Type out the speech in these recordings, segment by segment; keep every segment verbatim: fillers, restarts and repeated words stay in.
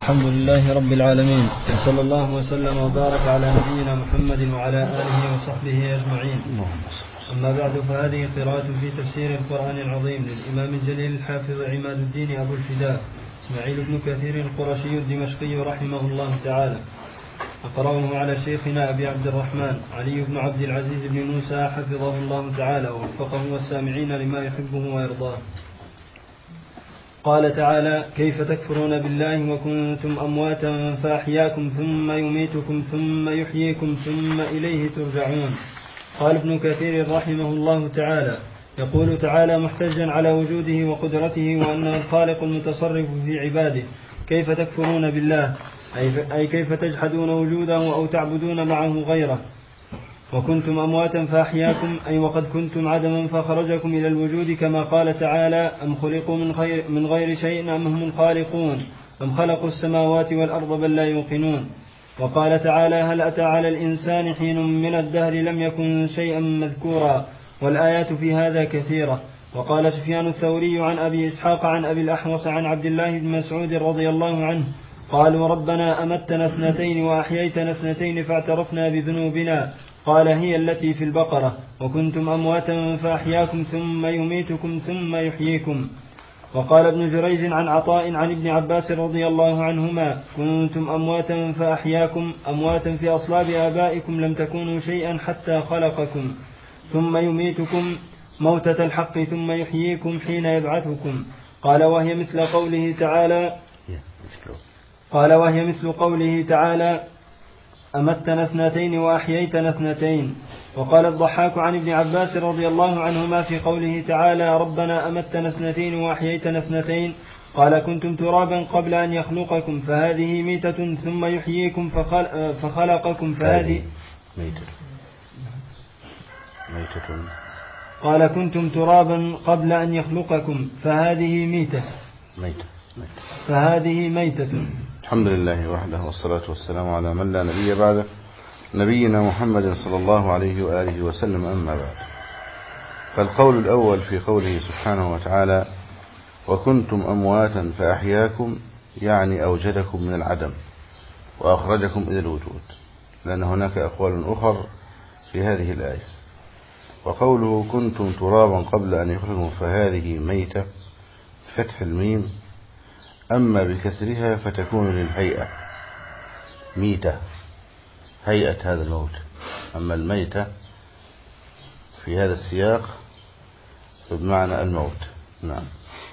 الحمد لله رب العالمين، وصلى الله وسلم وبارك على نبينا محمد وعلى آله وصحبه أجمعين. أما بعد، فهذه قراءة في تفسير القرآن العظيم للإمام الجليل الحافظ عماد الدين أبو الفداء إسماعيل بن كثير القرشي الدمشقي رحمه الله تعالى. أقرأه على شيخنا أبي عبد الرحمن علي بن عبد العزيز بن موسى حفظه الله تعالى ووفقه والسامعين لما يحبه ويرضاه. قال تعالى: كيف تكفرون بالله وكنتم أمواتا فأحياكم ثم يميتكم ثم يحييكم ثم إليه ترجعون. قال ابن كثير رحمه الله تعالى: يقول تعالى محتجا على وجوده وقدرته وأنه الخالق المتصرف في عباده: كيف تكفرون بالله، أي كيف تجحدون وجوده أو تعبدون معه غيره. وكنتم أمواتا فأحياكم، أي وقد كنتم عدما فخرجكم إلى الوجود، كما قال تعالى: أم خلقوا من, خير من غير شيء أم هم الخالقون أم خلقوا السماوات والأرض بل لا يوقنون. وقال تعالى: هل أتى على الإنسان حين من الدهر لم يكن شيئا مذكورا. والآيات في هذا كثيرة. وقال سفيان الثوري عن أبي إسحاق عن أبي الأحوص عن عبد الله بن مسعود رضي الله عنه: قالوا: ربنا أمتنا اثنتين وأحييتنا اثنتين فاعترفنا بذنوبنا. قال: هي التي في البقرة: وكنتم أمواتا فأحياكم ثم يميتكم ثم يحييكم. وقال ابن جريج عن عطاء عن ابن عباس رضي الله عنهما: كنتم أمواتا فأحياكم، أمواتا في أصلاب آبائكم لم تكونوا شيئا حتى خلقكم، ثم يميتكم موتة الحق ثم يحييكم حين يبعثكم. قال: وهي مثل قوله تعالى قال وهي مثل قوله تعالى: أمتنا اثنتين وأحييتنا اثنتين. وقال الضحاك عن ابن عباس رضي الله عنهما في قوله تعالى: ربنا أمتنا اثنتين وأحييتنا اثنتين: قال: كنتم ترابا قبل أن يخلقكم فهذه ميتة ثم يحييكم فخل... فخلقكم فهذه ميتة. ميتة. قال: كنتم ترابا قبل أن يخلقكم فهذه ميتة. ميتة. فهذه ميتة. الحمد لله وحده، والصلاة والسلام على من لا نبي بعده، نبينا محمد صلى الله عليه وآله وسلم. أما بعد، فالقول الأول في قوله سبحانه وتعالى: وكنتم أمواتا فأحياكم، يعني أوجدكم من العدم وأخرجكم إلى الوجود، لأن هناك أقوال أخر في هذه الآية. وقوله كنتم ترابا قبل أن يخلقكم فهذه ميتة، فتح الميم، أما بكسرها فتكون للهيئة ميتة، هيئة هذا الموت. أما الميتة في هذا السياق بمعنى الموت. نعم.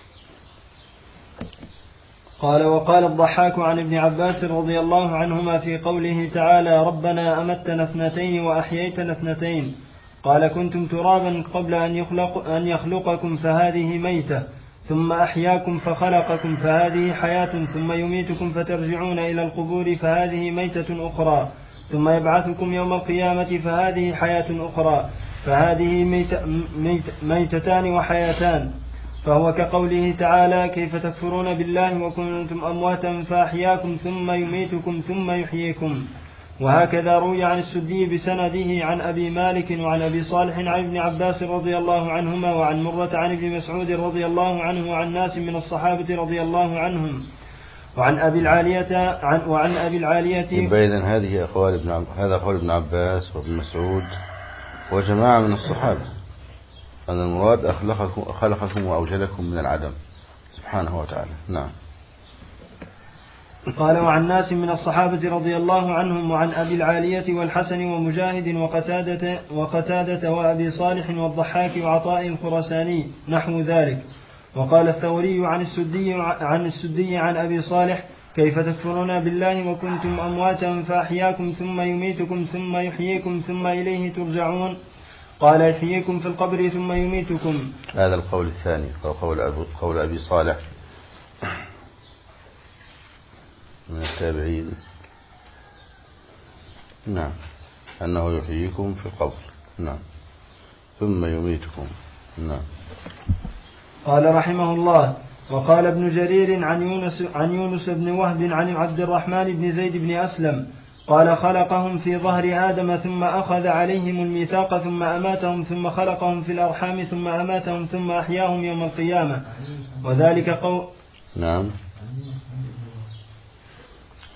قال: وقال الضحاك عن ابن عباس رضي الله عنهما في قوله تعالى: ربنا أمتنا اثنتين وأحييتنا اثنتين: قال: كنتم ترابا قبل أن, يخلق أن يخلقكم فهذه ميتة، ثم أحياكم فخلقكم فهذه حياة، ثم يميتكم فترجعون إلى القبور فهذه ميتة أخرى، ثم يبعثكم يوم القيامة فهذه حياة أخرى، فهذه ميت ميت ميتتان وحياتان. فهو كقوله تعالى: كيف تكفرون بالله وكنتم أمواتا فأحياكم ثم يميتكم ثم يحييكم. وهكذا روي عن السدي بسنده عن أبي مالك وعن أبي صالح عن ابن عباس رضي الله عنهما وعن مرة عن ابن مسعود رضي الله عنه وعن ناس من الصحابة رضي الله عنهم وعن أبي العالية عن وعن أبي العالية. إذن هذه أقوال ابن عب... هذا قول ابن عباس وابن مسعود وجماعة من الصحابة، أن المراد أخلقكم, أخلقكم وأوجدكم من العدم سبحانه وتعالى. نعم. قال: وعن ناس من الصحابة رضي الله عنهم وعن أبي العالية والحسن ومجاهد وقتادة, وقتادة وأبي صالح والضحاك وعطاء الخرساني نحو ذلك. وقال الثوري عن السدي عن السدي عن أبي صالح: كيف تكفرون بالله وكنتم أمواتا فأحياكم ثم يميتكم ثم يحييكم ثم إليه ترجعون. قال: يحييكم في القبر ثم يميتكم. هذا القول الثاني، قول أبي, قول أبي صالح من التابعين، نعم، أنه يحييكم في القبر، نعم، ثم يميتكم، نعم. قال رحمه الله: وقال ابن جرير عن يونس, عن يونس بن وهب عن عبد الرحمن بن زيد بن أسلم قال: خلقهم في ظهر آدم ثم أخذ عليهم الميثاق ثم أماتهم ثم خلقهم في الأرحام ثم أماتهم ثم أحياهم يوم القيامة. وذلك قول نعم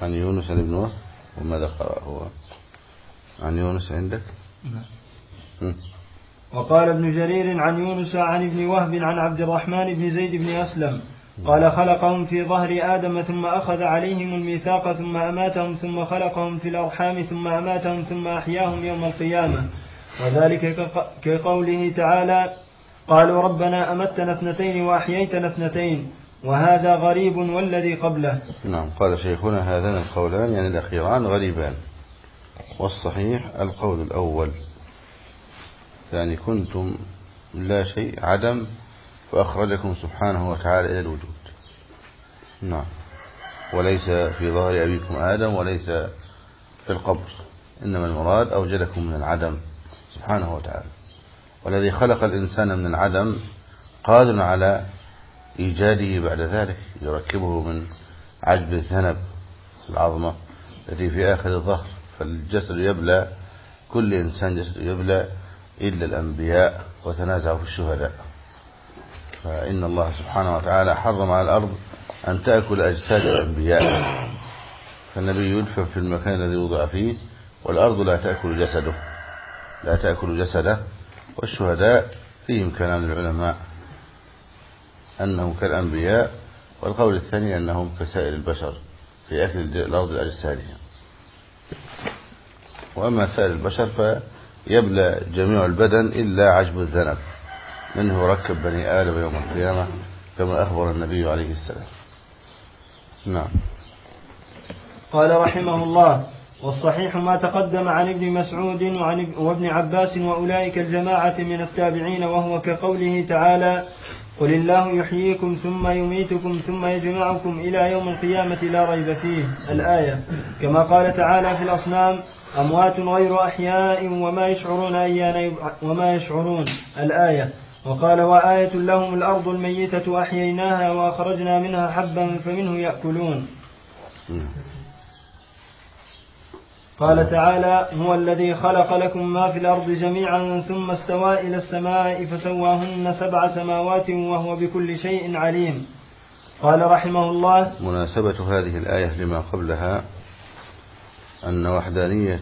عن يونس عن ابن وهب. وماذا قرأ هو عن يونس عندك؟ نعم. وقال ابن جرير عن يونس عن ابن وهب عن عبد الرحمن بن زيد بن أسلم قال خلقهم في ظهر آدم ثم أخذ عليهم الميثاق ثم أماتهم ثم خلقهم في الأرحام ثم أماتهم ثم أحياهم يوم القيامة. وذلك كقوله تعالى قالوا ربنا أمتنا اثنتين وأحييتنا اثنتين وهذا غريب والذي قبله. نعم. قال شيخنا هذان القولان يعني الأخيران غريبان، والصحيح القول الأول، يعني كنتم لا شيء عدم فأخرجكم سبحانه وتعالى إلى الوجود. نعم. وليس في ظهر أبيكم آدم وليس في القبر، إنما المراد أوجدكم من العدم سبحانه وتعالى. والذي خلق الإنسان من العدم قادر على إيجاده بعد ذلك، يركبه من عجب الذنب العظمة التي في آخر الظهر، فالجسد يبلى، كل إنسان جسد يبلى إلا الأنبياء وتنازعوا في الشهداء. فإن الله سبحانه وتعالى حرم على الأرض أن تأكل أجساد الأنبياء، فالنبي يدفن في المكان الذي وضع فيه، والأرض لا تأكل جسده لا تأكل جسده. والشهداء فيهم كلام العلماء أنهم كالأنبياء، والقول الثاني أنهم كسائر البشر في أكل الأرض لأجسادهم. وأما سائر البشر فيبلى جميع البدن إلا عجب الذنب، منه ركب بني آدم يوم القيامة كما أخبر النبي عليه السلام. نعم. قال رحمه الله والصحيح ما تقدم عن ابن مسعود وعن وابن عباس وأولئك الجماعة من التابعين، وهو كقوله تعالى قل الله يحييكم ثم يميتكم ثم يجمعكم إلى يوم القيامة لا ريب فيه الآية، كما قال تعالى في الأصنام أموات غير أحياء وما يشعرون أيان وما يشعرون الآية. وقال وآية لهم الأرض الميتة أحييناها وأخرجنا منها حبا فمنه يأكلون. قال تعالى هو الذي خلق لكم ما في الأرض جميعا ثم استوى إلى السماء فسواهن سبع سماوات وهو بكل شيء عليم. قال رحمه الله مناسبة هذه الآية لما قبلها أن وحدانية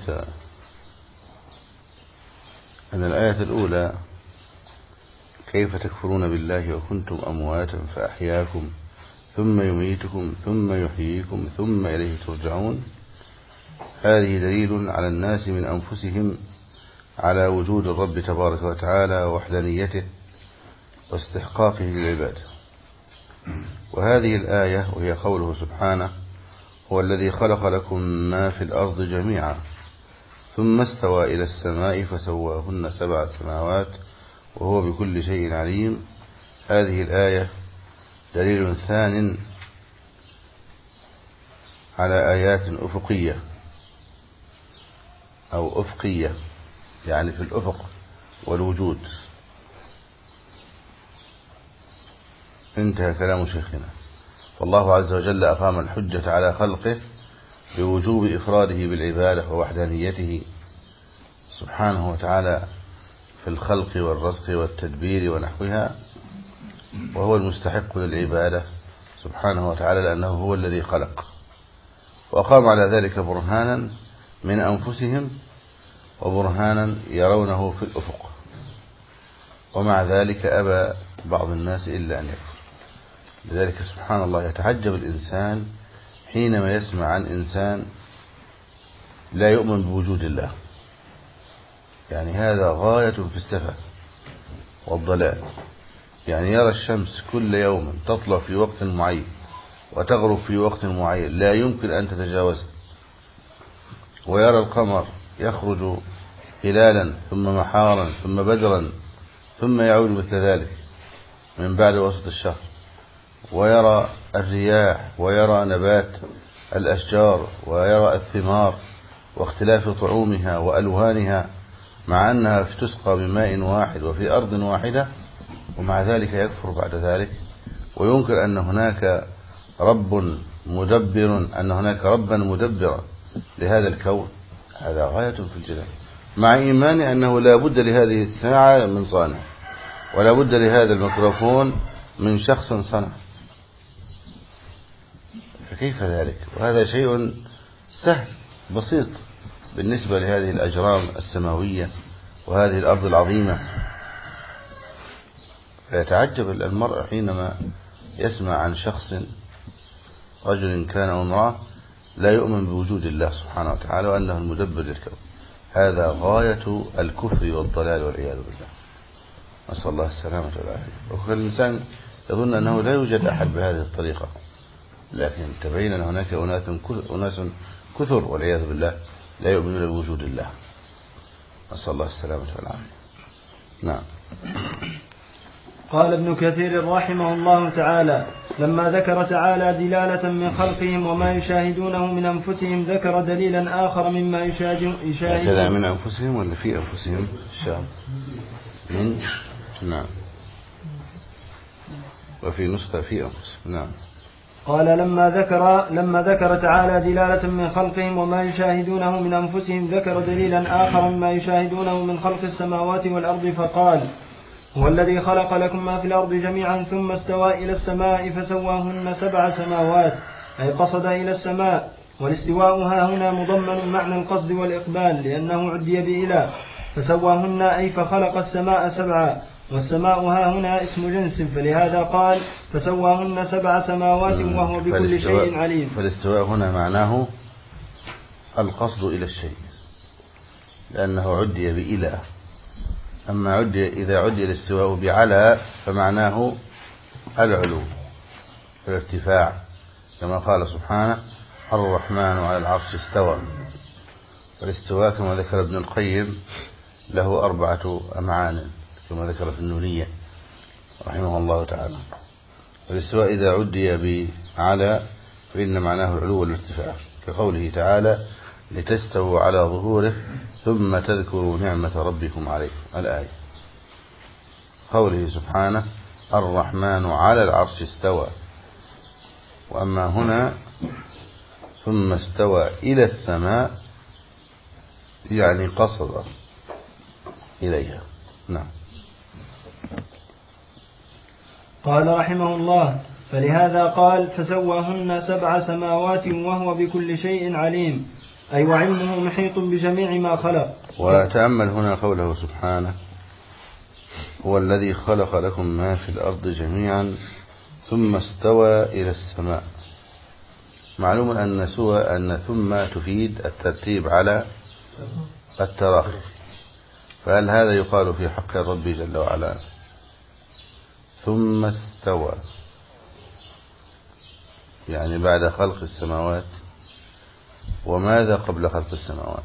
أن الآية الأولى كيف تكفرون بالله وكنتم أمواتا فأحياكم ثم يميتكم ثم يحييكم ثم إليه ترجعون، هذه دليل على الناس من أنفسهم على وجود الرب تبارك وتعالى ووحدانيته واستحقاقه للعبادة. وهذه الآية وهي قوله سبحانه هو الذي خلق لكم ما في الأرض جميعا ثم استوى إلى السماء فسواهن سبع سماوات وهو بكل شيء عليم، هذه الآية دليل ثان على آيات أفقية أو أفقية، يعني في الأفق والوجود. انتهى كلام شيخنا. والله عز وجل أقام الحجة على خلقه بوجوب إفراده بالعبادة ووحدانيته سبحانه وتعالى في الخلق والرزق والتدبير ونحوها، وهو المستحق للعبادة سبحانه وتعالى لأنه هو الذي خلق. وأقام على ذلك برهانا من أنفسهم وبرهانا يرونه في الأفق، ومع ذلك أبى بعض الناس إلا أن يكفر. لذلك سبحان الله يتعجب الإنسان حينما يسمع عن إنسان لا يؤمن بوجود الله، يعني هذا غاية في السفه والضلال. يعني يرى الشمس كل يوم تطلع في وقت معين وتغرب في وقت معين لا يمكن أن تتجاوزه، ويرى القمر يخرج هلالا ثم محارا ثم بدرا ثم يعود مثل ذلك من بعد وسط الشهر، ويرى الرياح ويرى نبات الأشجار ويرى الثمار واختلاف طعومها وألوانها، مع أنها تسقى بماء واحد وفي أرض واحدة، ومع ذلك يكفر بعد ذلك وينكر أن هناك رب مدبر أن هناك ربا مدبرا لهذا الكون. هذا غاية في الجلال، مع إيمان أنه لا بد لهذه الساعة من صانع، ولا بد لهذا الميكروفون من شخص صنع. فكيف ذلك؟ وهذا شيء سهل بسيط بالنسبة لهذه الأجرام السماوية وهذه الأرض العظيمة. فيتعجب المرء حينما يسمع عن شخص رجل كان أو امرأة لا يؤمن بوجود الله سبحانه وتعالى وأنه المدبر للكون. هذا غاية الكفر والضلال والعياذ بالله، نسأل الله السلامة والعافية. وكل الإنسان يظن أنه لا يوجد أحد بهذه الطريقة، لكن تبين أن هناك أناس كثر والعياذ بالله لا يؤمنون بوجود الله، نسأل الله السلامة والعافية. نعم. قال ابن كثير رحمه الله تعالى: لما ذكر تعالى دلالة من خلقهم وما يشاهدونه من أنفسهم ذكر دليلا آخر مما يشاهدون. هكذا من أنفسهم ولا في أنفسهم؟ الشام من نعم، وفي نسخة في أنفسهم. نعم. قال لما ذكر لما ذكر تعالى دلالة من خلقهم وما يشاهدونه من أنفسهم ذكر دليلا آخر مما يشاهدونه من خلق السماوات والأرض فقال: هو الذي خلق لكم ما في الأرض جميعا ثم استوى إلى السماء فسواهن سبع سماوات، أي قصد إلى السماء. والاستواء ها هنا مضمن معنى القصد والإقبال لأنه عدي بإله، فسواهن أي فخلق السماء سبعا، والسماء ها هنا اسم جنس، فلهذا قال فسواهن سبع سماوات وهو بكل شيء عليم. فالاستواء هنا معناه القصد إلى الشيء لأنه عدي بإله. أما عدي إذا عدي الاستواء بعلى فمعناه العلو الارتفاع، كما قال سبحانه: الرحمن على العرش استوى. والاستواء كما ذكر ابن القيم له أربعة أمعان كما ذكر في النونية رحمه الله تعالى. والاستواء إذا عدي بعلى فإن معناه العلو والارتفاع، كقوله تعالى: لتستووا على ظهوره ثم تذكروا نعمة ربكم عليكم، الآية. قوله سبحانه: الرحمن على العرش استوى. وأما هنا ثم استوى إلى السماء يعني قصد إليها. نعم. قال رحمه الله: فلهذا قال فسواهن سبع سماوات وهو بكل شيء عليم، أي وعلمه محيط بجميع ما خلق. وتأمل هنا قوله سبحانه: هو الذي خلق لكم ما في الأرض جميعا ثم استوى إلى السماء. معلوم أن سوى أن ثم تفيد الترتيب على التراخي، فهل هذا يقال في حق الرب جل وعلا؟ ثم استوى يعني بعد خلق السماوات، وماذا قبل خلق السماوات؟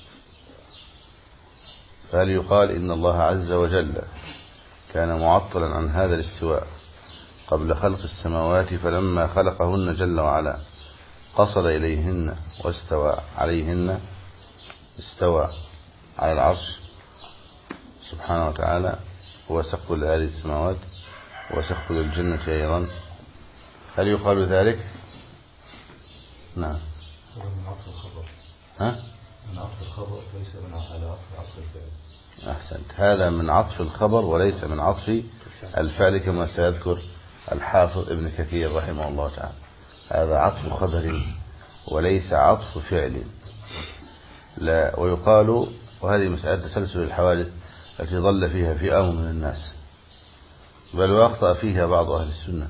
فهل يقال إن الله عز وجل كان معطلا عن هذا الاستواء قبل خلق السماوات، فلما خلقهن جل وعلا قصد إليهن واستوى عليهن، استوى على العرش سبحانه وتعالى، هو سقف لهذه السماوات وسقف للجنة أيضا؟ هل يقال ذلك؟ نعم. من عطف الخبر. ها؟ من عطف الخبر ليس من عطف الفعل. أحسنت، هذا من عطف الخبر وليس من عطف الفعل كما سيذكر الحافظ ابن كثير رحمه الله تعالى. هذا عطف خبر وليس عطف فعل. لا، ويقال، وهذه مسألة تسلسل الحوادث التي ضل فيها فئام من الناس، بل وأخطأ فيها بعض أهل السنة.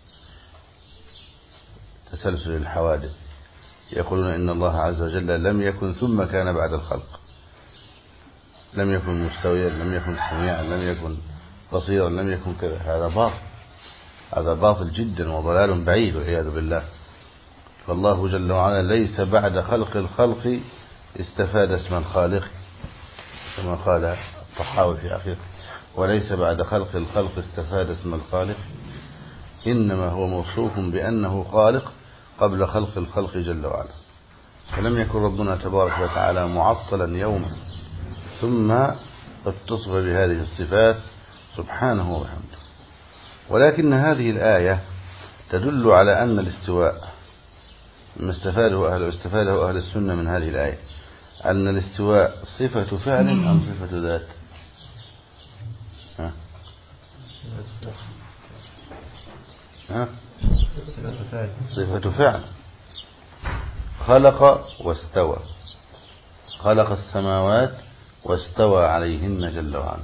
تسلسل الحوادث، يقولون إن الله عز وجل لم يكن ثم كان بعد الخلق، لم يكن مستويا، لم يكن سميعا، لم يكن بصيرا، لم يكن كذا. هذا باطل، هذا باطل جدا وضلال بعيد والعياذ بالله. فالله جل وعلا ليس بعد خلق الخلق استفاد اسم الخالق كما قال الطحاوي في أخير، وليس بعد خلق الخلق استفاد اسم الخالق، إنما هو موصوف بأنه خالق قبل خلق الخلق جل وعلا. فلم يكن ربنا تبارك وتعالى معطلا يوما ثم اتصف بهذه الصفات سبحانه وبحمده. ولكن هذه الآية تدل على أن الاستواء ما استفاده أهل استفاده أهل السنة من هذه الآية، أن الاستواء صفة فعل أم صفة ذات؟ ها؟ ها؟ صفة فعل. خلق واستوى، خلق السماوات واستوى عليهن جل وعلا،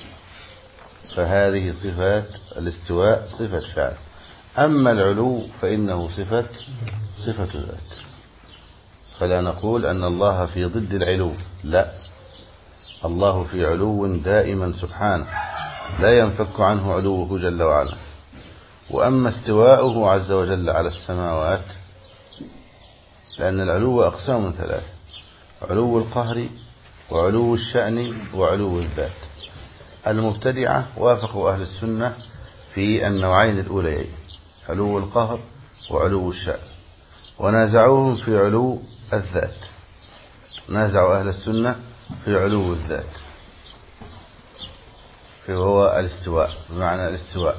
فهذه صفات الاستواء صفة فعل. أما العلو فإنه صفة صفة ذات، فلا نقول أن الله في ضد العلو، لا، الله في علو دائما سبحانه لا ينفك عنه علوه جل وعلا. وأما استواؤه عز وجل على السماوات، لأن العلو أقسام ثلاثة: علو القهر وعلو الشأن وعلو الذات. المبتدعة وافقوا أهل السنة في النوعين الأوليين، علو القهر وعلو الشأن، ونازعوهم في علو الذات، نازعوا أهل السنة في علو الذات، فهو الاستواء، بمعنى الاستواء،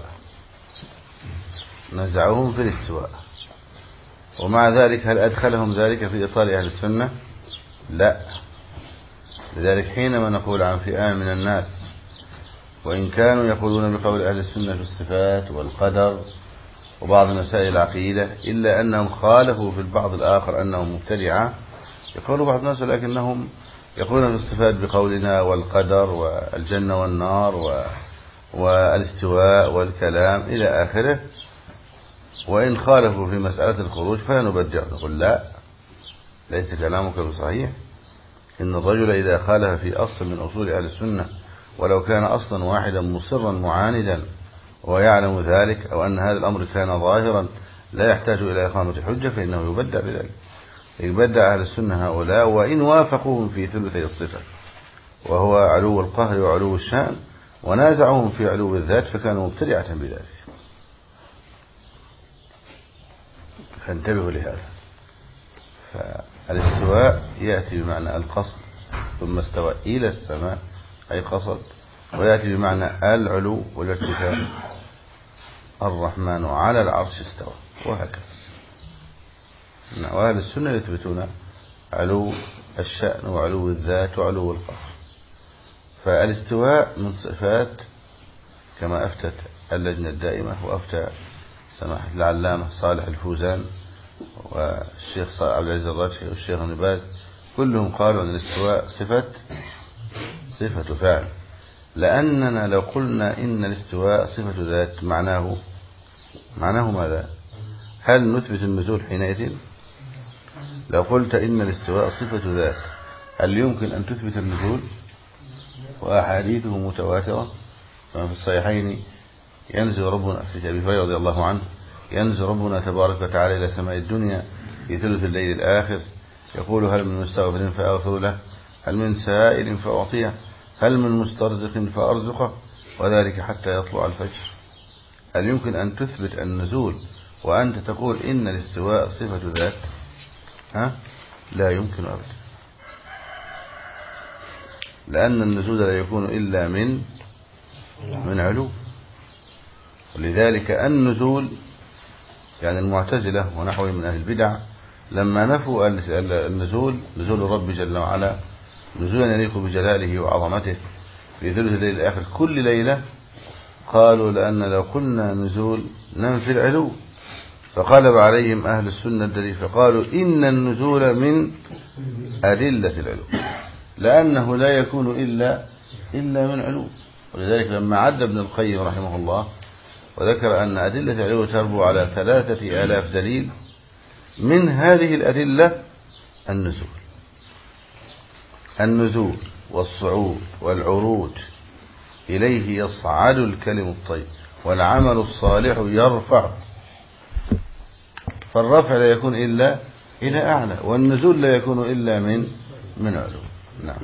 نازعوهم في الاستواء. ومع ذلك هل أدخلهم ذلك في إطار أهل السنة؟ لا. لذلك حينما نقول عن فئام من الناس وإن كانوا يقولون بقول أهل السنة في الصفات والقدر وبعض مسائل العقيدة، إلا أنهم خالفوا في البعض الآخر أنهم مبتدعة، يقول بعض الناس لكنهم يقولون في الصفات بقولنا والقدر والجنة والنار والاستواء والكلام إلى آخره، وإن خالفوا في مسألة الخروج فنبدع، نقول لا، ليس كلامك بصحيح. إن الرجل إذا خالف في أصل من أصول أهل السنة ولو كان أصلا واحدا مصرا معاندا ويعلم ذلك، أو أن هذا الأمر كان ظاهرا لا يحتاج إلى إقامة حجة، فإنه يبدع بذلك. يبدع أهل السنة هؤلاء وإن وافقوهم في ثلثي الصفة وهو علو القهر وعلو الشأن، ونازعهم في علو الذات، فكانوا مبتدعة بذلك. فانتبهوا لهذا. فالاستواء يأتي بمعنى القصد، ثم استوى إلى السماء أي قصد، ويأتي بمعنى العلو والارتفاع، الرحمن على العرش استوى، وهكذا. وأهل السنة يثبتون علو الشأن وعلو الذات وعلو القهر. فالاستواء من صفات كما أفتت اللجنة الدائمة، وأفتى سماحة العلامة صالح الفوزان والشيخ عبد العزيز الراجحي والشيخ ابن باز، كلهم قالوا أن الاستواء صفة صفة فعل. لأننا لو قلنا إن الاستواء صفة ذات معناه معناه ماذا؟ هل نثبت النزول حينئذ؟ لو قلت إن الاستواء صفة ذات، هل يمكن أن تثبت النزول؟ وأحاديثه متواترة، كما في الصحيحين ينزل ربنا في أبي هريرة رضي الله عنه، ينزل ربنا تبارك وتعالى إلى سماء الدنيا في ثلث الليل الآخر، يقول هل من مستغفر فأغفر له، هل من سائل فأعطيه، هل من مسترزق فأرزقه، وذلك حتى يطلع الفجر. هل يمكن أن تثبت النزول وأنت تقول إن الاستواء صفة ذات؟ ها؟ لا يمكن أبدا، لأن النزول لا يكون إلا من من علو. ولذلك النزول، يعني المعتزلة ونحوهم من أهل البدع لما نفوا النزول، نزول الرب جل وعلا نزولا يليق بجلاله وعظمته في ثلث الليل الآخر كل ليلة، قالوا لأن لو قلنا نزول ننفي العلو، فقلب عليهم أهل السنة الدليل، فقالوا إن النزول من أدلة العلو، لأنه لا يكون إلا إلا من علو. ولذلك لما عد ابن القيم رحمه الله وذكر أن أدلة العلو تربو على ثلاثة آلاف دليل، من هذه الأدلة النزول النزول والصعود والعروج، إليه يصعد الكلم الطيب والعمل الصالح يرفع، فالرفع لا يكون إلا إلى أعلى، والنزول لا يكون إلا من من علو. نعم.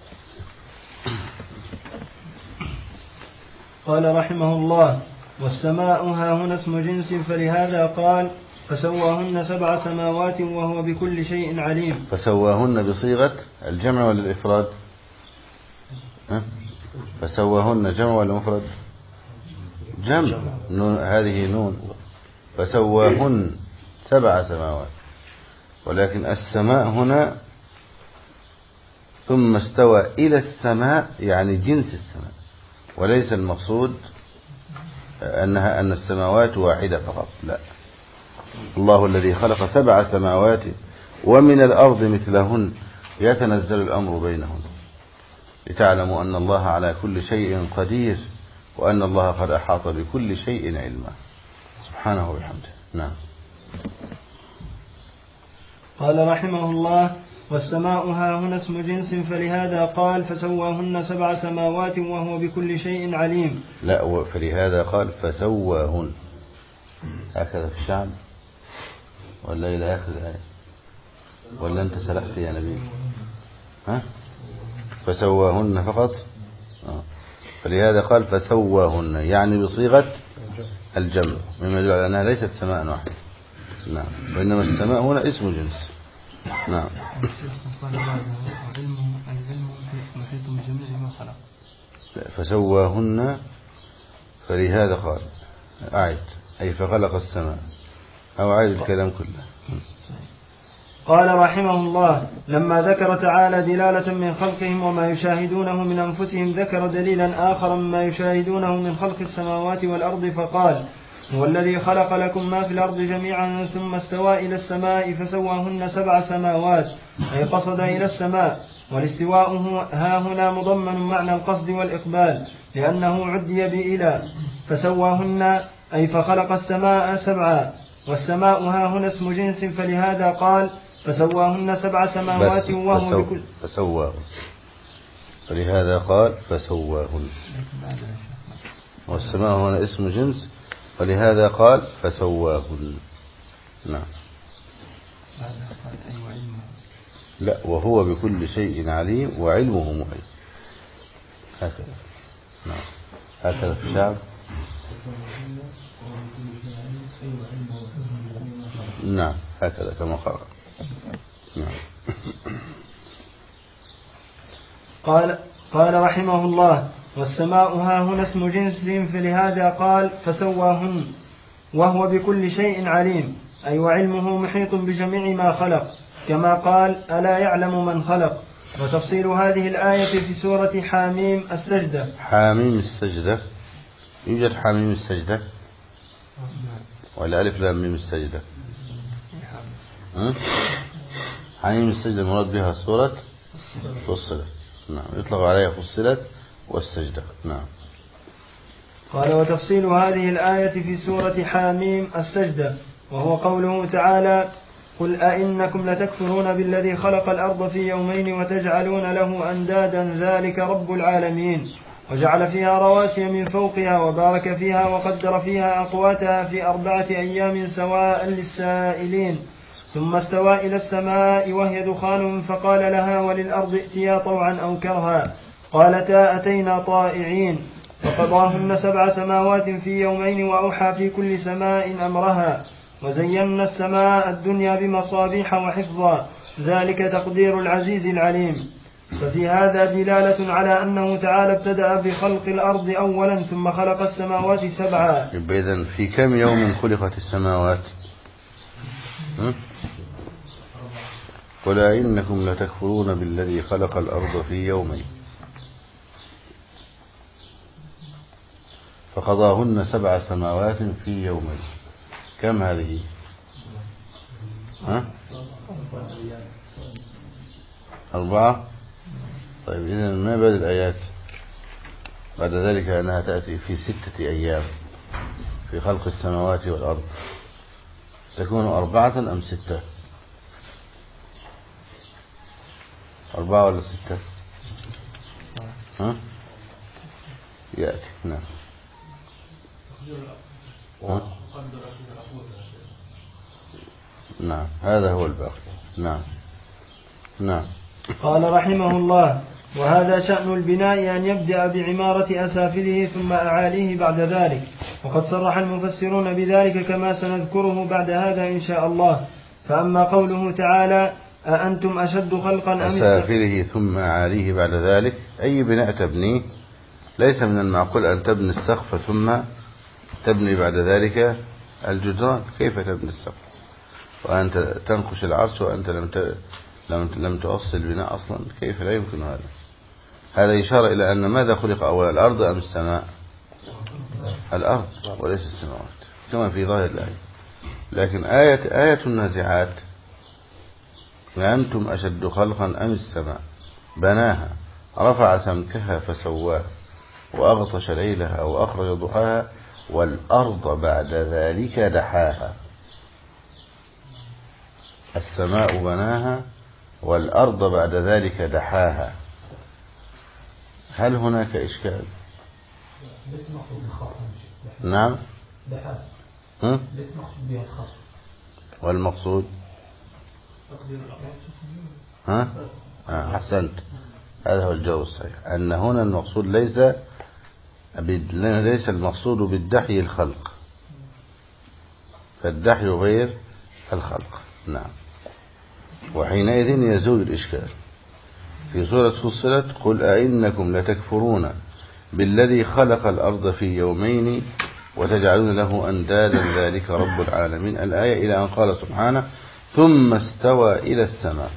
قال رحمه الله: والسماء ها هنا اسم جنس، فلهذا قال فسواهن سبع سماوات وهو بكل شيء عليم. فسواهن بصيغة الجمع ولا الإفراد؟ ها؟ فسواهن جمع ولا مفرد؟ جمع، نون، هذه نون. فسواهن سبع سماوات، ولكن السماء هنا ثم استوى إلى السماء، يعني جنس السماء، وليس المقصود أنها أن السماوات واحدة فقط، لا. الله الذي خلق سبع سماوات ومن الأرض مثلهن يتنزل الأمر بينهن لتعلموا أن الله على كل شيء قدير وأن الله قد أحاط بكل شيء علما سبحانه وبحمده. نعم. قال رحمه الله: والسماء ها هنا اسم جنس فلهذا قال فسواهن سبع سماوات وهو بكل شيء عليم. لا، فلهذا قال فسواهن، هكذا في الشعب ولا إلى آخر الآية ولا أنت سلحت يا نبي؟ ها؟ فسواهن فقط. آه. فلهذا قال فسواهن يعني بصيغة الجمع مما يدل على أنها ليست سماء واحدة. نعم. وإنما السماء هنا اسم جنس. نعم. فسواهن فلهذا قال أعد أي فخلق السماء أو أعد الكلام كله. قال رحمه الله: لما ذكر تعالى دلالة من خلقهم وما يشاهدونه من أنفسهم ذكر دليلا آخر مما يشاهدونه من خلق السماوات والأرض فقال: هو الذي خلق لكم ما في الأرض جميعا ثم استوى إلى السماء فسواهن سبع سماوات أي قصد إلى السماء. والاستواء ها هنا مضمن معنى القصد والإقبال لأنه عدي بإلى. فسواهن أي فخلق السماء سبعا. والسماء ها هنا اسم جنس فلهذا قال فسواهن سبع سماوات وهو بكل فسواهن فلهذا قال فسواهن. والسماء هنا اسم جنس ولهذا قال فسواهن. نعم. لا، وهو بكل شيء عليم وعلمه محيط. هكذا. نعم. هكذا في الشعب. نعم هكذا كما قال. نعم. قال قال رحمه الله: والسماء ها هنا اسم جنس فلهذا قال فسواهن وهو بكل شيء عليم أي وعلمه محيط بجميع ما خلق كما قال ألا يعلم من خلق. وتفصيل هذه الآية في سورة حاميم السجدة. حاميم السجدة يوجد حاميم السجدة ولا ألف لام ميم السجدة؟ حاميم السجدة المراد بها سورة فصلت. نعم. يطلق عليها فصلت والسجدة. نعم. قال: وتفصيل هذه الآية في سورة حاميم السجدة وهو قوله تعالى: قل أئنكم لتكفرون بالذي خلق الأرض في يومين وتجعلون له أندادا ذلك رب العالمين وجعل فيها رواسي من فوقها وبارك فيها وقدر فيها أقواتها في أربعة أيام سواء للسائلين ثم استوى إلى السماء وهي دخان فقال لها وللأرض ائتيا طوعا أو كرها قالتا أتينا طائعين فقضاهن سبع سماوات في يومين وأوحى في كل سماء أمرها وزينا السماء الدنيا بمصابيح وحفظا ذلك تقدير العزيز العليم. ففي هذا دلالة على أنه تعالى ابتدأ بخلق الأرض أولا ثم خلق السماوات سبعا. إذن في كم يوم خلقت السماوات؟ قل أئنكم لتكفرون بالذي خلق الأرض في يومين فقضاهن سبع سماوات في يومين. كم هذه؟ ها؟ أربعة. طيب إذن ما بعد الآيات بعد ذلك أنها تأتي في ستة أيام في خلق السماوات والأرض تكون أربعة أم ستة؟ أربعة ولا ستة؟ ها؟ يأتي. نعم. ها؟ نعم هذا هو الباقي. نعم. نعم. قال رحمه الله: وهذا شأن البناء أن يبدأ بعمارة أسافله ثم أعاليه بعد ذلك وقد صرح المفسرون بذلك كما سنذكره بعد هذا إن شاء الله. فأما قوله تعالى أأنتم أشد خلقا أم أسافله ثم أعاليه بعد ذلك أي بناء تبنيه ليس من المعقول أن تبني السقف ثم تبني بعد ذلك الجدران. كيف تبني السقف وأنت تنقش العرش وأنت لم لم لم تؤصل البناء أصلا؟ كيف؟ لا يمكن هذا. هذا إشارة إلى أن ماذا خلق أول الأرض أم السماء؟ الأرض وليس السماوات كما في ظاهر الآية. لكن آية آية النازعات لأنتم أشد خلقا أم السماء بناها رفع سمكها فسواها وأغطش ليلها وأخرج ضحاها والأرض بعد ذلك دحاها. السماء بناها والأرض بعد ذلك دحاها. هل هناك إشكال؟ نعم. ها؟ والمقصود ها؟ آه أحسنت، هذا هو الجواب الصحيح، أن هنا المقصود ليس ليس المقصود بالدحي الخلق، فالدحي غير الخلق. نعم. وحينئذ يزول الإشكال. في سورة فصلت قل أئنكم لتكفرون بالذي خلق الأرض في يومين وتجعلون له أندادا ذلك رب العالمين الآية إلى أن قال سبحانه ثم استوى إلى السماء.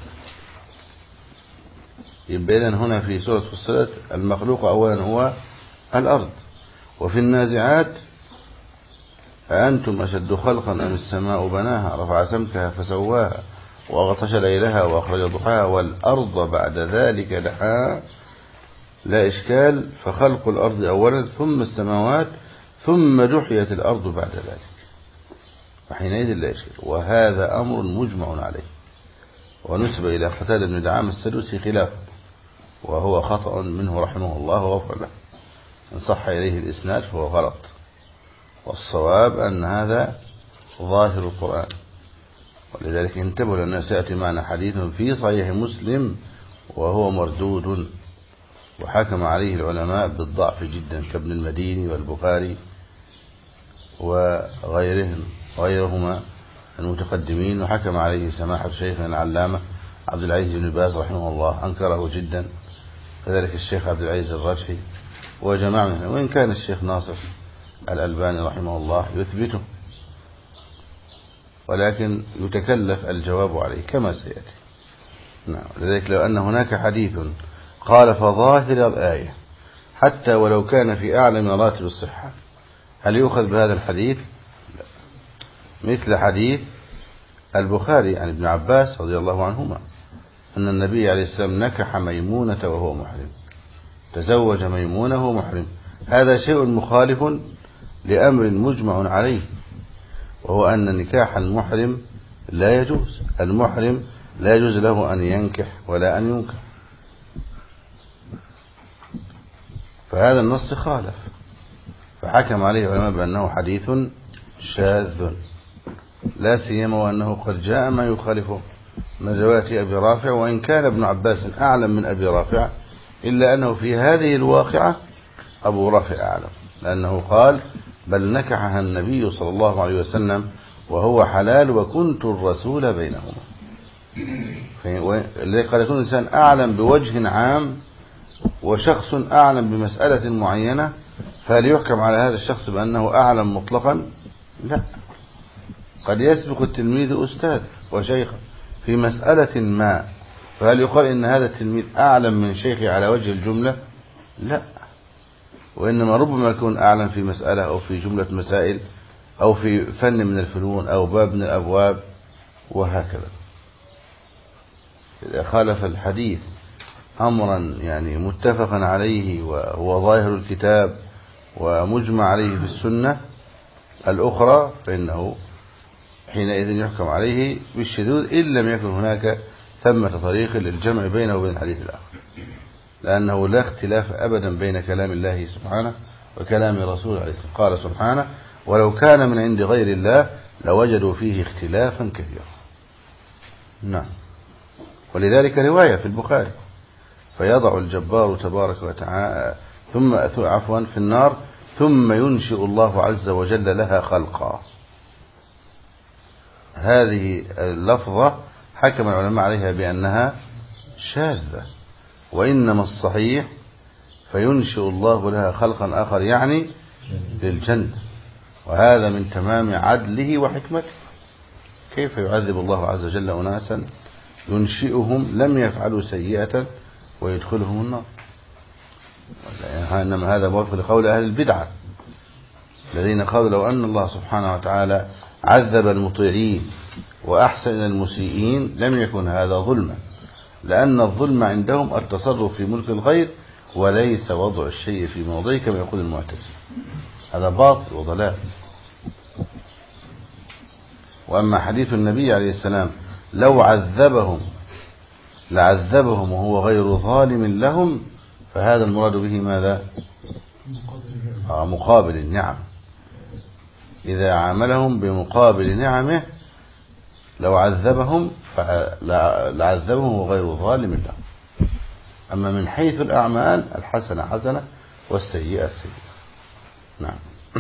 يبقى إذن هنا في سورة فصلت المخلوق أولا هو الأرض. وفي النازعات أأنتم أشد خلقا أم السماء بناها رفع سمكها فسواها وأغطش ليلها وأخرج ضحاها والأرض بعد ذلك دحاها. لا إشكال، فخلق الأرض أولا ثم السماوات ثم دحيت الأرض بعد ذلك، وحينئذ لا إشكال. وهذا أمر مجمع عليه، ونسب إلى قتادة بن دعامة السدوسي خلافه، وهو خطأ منه رحمه الله وغفر له. إن صح إليه الإسناد فهو غلط، والصواب أن هذا ظاهر القرآن. ولذلك انتبهوا لأنه سيأتي معنا حديث في صحيح مسلم وهو مردود، وحكم عليه العلماء بالضعف جدا كابن المديني والبخاري وغيرهم غيرهما المتقدمين، وحكم عليه سماحة شيخنا العلامة عبد العزيز بن باز رحمه الله، أنكره جدا، كذلك الشيخ عبد العزيز الرجحي وجماعة منهم، وإن كان الشيخ ناصر الألباني رحمه الله يثبته، ولكن يتكلف الجواب عليه كما سيأتي. نعم. لذلك لو أن هناك حديث قال فظاهر الآية حتى ولو كان في أعلى مراتب الصحة، هل يؤخذ بهذا الحديث؟ لا. مثل حديث البخاري عن ابن عباس رضي الله عنهما أن النبي عليه السلام نكح ميمونة وهو محرم، تزوج ميمونة وهو محرم. هذا شيء مخالف لأمر مجمع عليه، وهو أن نكاح المحرم لا يجوز. المحرم لا يجوز له أن ينكح ولا أن ينكح، فهذا النص خالف، فحكم عليه العلماء بأنه حديث شاذ، لا سيما وأنه قد جاء ما يخالفه من رواية أبي رافع، وإن كان ابن عباس أعلم من أبي رافع إلا أنه في هذه الواقعة أبو رافع أعلم، لأنه قال بل نكحها النبي صلى الله عليه وسلم وهو حلال وكنت الرسول بينهما. قد يكون الإنسان أعلم بوجه عام وشخص أعلم بمسألة معينة، فهل يحكم على هذا الشخص بأنه أعلم مطلقا؟ لا، قد يسبق التلميذ أستاذ وشيخا في مسألة ما، فهل يقال إن هذا التلميذ أعلم من شيخه على وجه الجملة؟ لا، وإنما ربما يكون أعلم في مسألة أو في جملة مسائل أو في فن من الفنون أو باب من الأبواب وهكذا. إذا خالف الحديث أمرا يعني متفقا عليه وهو ظاهر الكتاب ومجمع عليه في السنة الأخرى، فإنه حينئذ يحكم عليه بالشذوذ إن لم يكن هناك ثمة طريق للجمع بينه وبين الحديث الآخر، لأنه لا اختلاف أبدا بين كلام الله سبحانه وكلام رسوله عليه السلام. قال سبحانه ولو كان من عند غير الله لوجدوا فيه اختلافا كثيرا. نعم. ولذلك رواية في البخاري فيضع الجبار تبارك وتعالى ثم عفوا في النار ثم ينشئ الله عز وجل لها خلقا. هذه اللفظة حكم العلماء عليها بأنها شاذة، وإنما الصحيح فينشئ الله لها خلقا آخر يعني للجنة، وهذا من تمام عدله وحكمته. كيف يعذب الله عز وجل أناسا ينشئهم لم يفعلوا سيئة ويدخلهم النار؟ إنما هذا موافق لقول أهل البدعة الذين قالوا لو أن الله سبحانه وتعالى عذب المطيعين وأحسن إلى المسيئين لم يكن هذا ظلما، لأن الظلم عندهم التصرف في ملك الغير وليس وضع الشيء في موضعه كما يقول المعتزلة. هذا باطل وضلال. وأما حديث النبي عليه السلام لو عذبهم لعذبهم وهو غير ظالم لهم، فهذا المراد به ماذا؟ آه مقابل النعم، إذا عاملهم بمقابل نعمه لو عذبهم لعذبهم وهو غير ظالم لهم. أما من حيث الأعمال الحسنة حسنة والسيئة سيئة. نعم.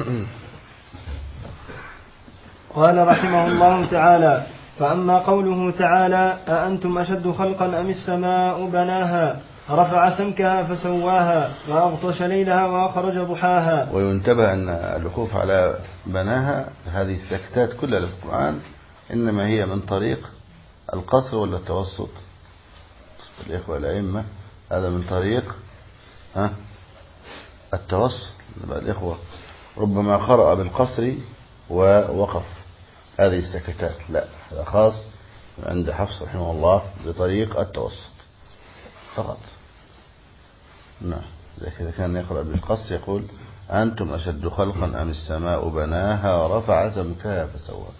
قال رحمه الله تعالى: فأما قوله تعالى: أأنتم أشد خلقا أم السماء بناها رفع سمكها فسواها وأغطش ليلها وأخرج ضحاها. وينتبه أن الوقوف على بناها هذه السكتات كلها في القرآن إنما هي من طريق القصر ولا التوسط. الإخوة الأئمة هذا من طريق ها التوسط. الإخوة ربما قرأ بالقصر ووقف هذه السكتات، لا، هذا خاص عند حفص رحمه الله بطريق التوسط فقط. نعم. إذا كان يقرأ بالقصر يقول: أنتم أشد خلقا أم السماء بناها رفع سمكها فسواها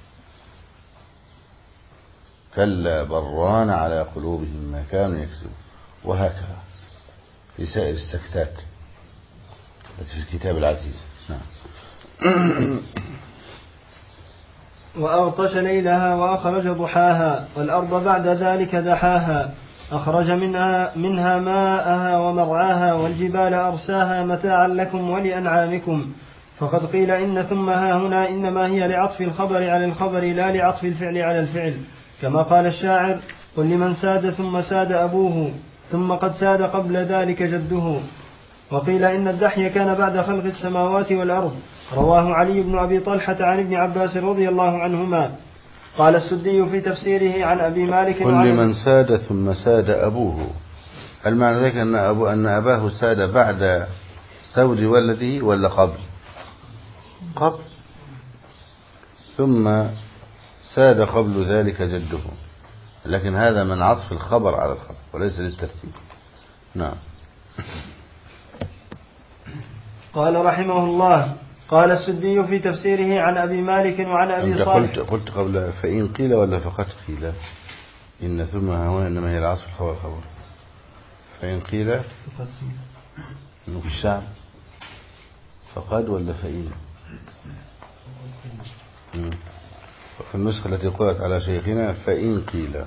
كلا بران على قلوبهم ما كانوا يكسبون، وهكذا في سائر السكتات التي في الكتاب العزيز. نعم. وأغطش ليلها وأخرج ضحاها والأرض بعد ذلك دحاها أخرج منها, منها ماءها ومرعاها والجبال أرساها متاعا لكم ولأنعامكم. فقد قيل إن ثم ها هنا إنما هي لعطف الخبر على الخبر لا لعطف الفعل على الفعل، كما قال الشاعر: قل لمن ساد ثم ساد أبوه ثم قد ساد قبل ذلك جده. وقيل إن الدحي كان بعد خلق السماوات والأرض، رواه علي بن أبي طلحة عن ابن عباس رضي الله عنهما. قال السدي في تفسيره عن أبي مالك: كل من ساد ثم ساد أبوه. المعنى ذلك أن, أبو أن أباه ساد بعد سود ولده ولا قبل؟ قبل، ثم ساد قبل ذلك جده، لكن هذا من عطف الخبر على الخبر وليس للترتيب. نعم. قال رحمه الله: قال السدي في تفسيره عن أبي مالك وعن أبي صالح. قلت, قلت قبل فإن قيل ولا فقد قيل؟ إن ثم هنا إنما هي العصر الخبر خبر. فإن قيل إنه في الشعب فقد ولا فإن؟ في النسخة التي قرأت على شيخنا فإن قيل،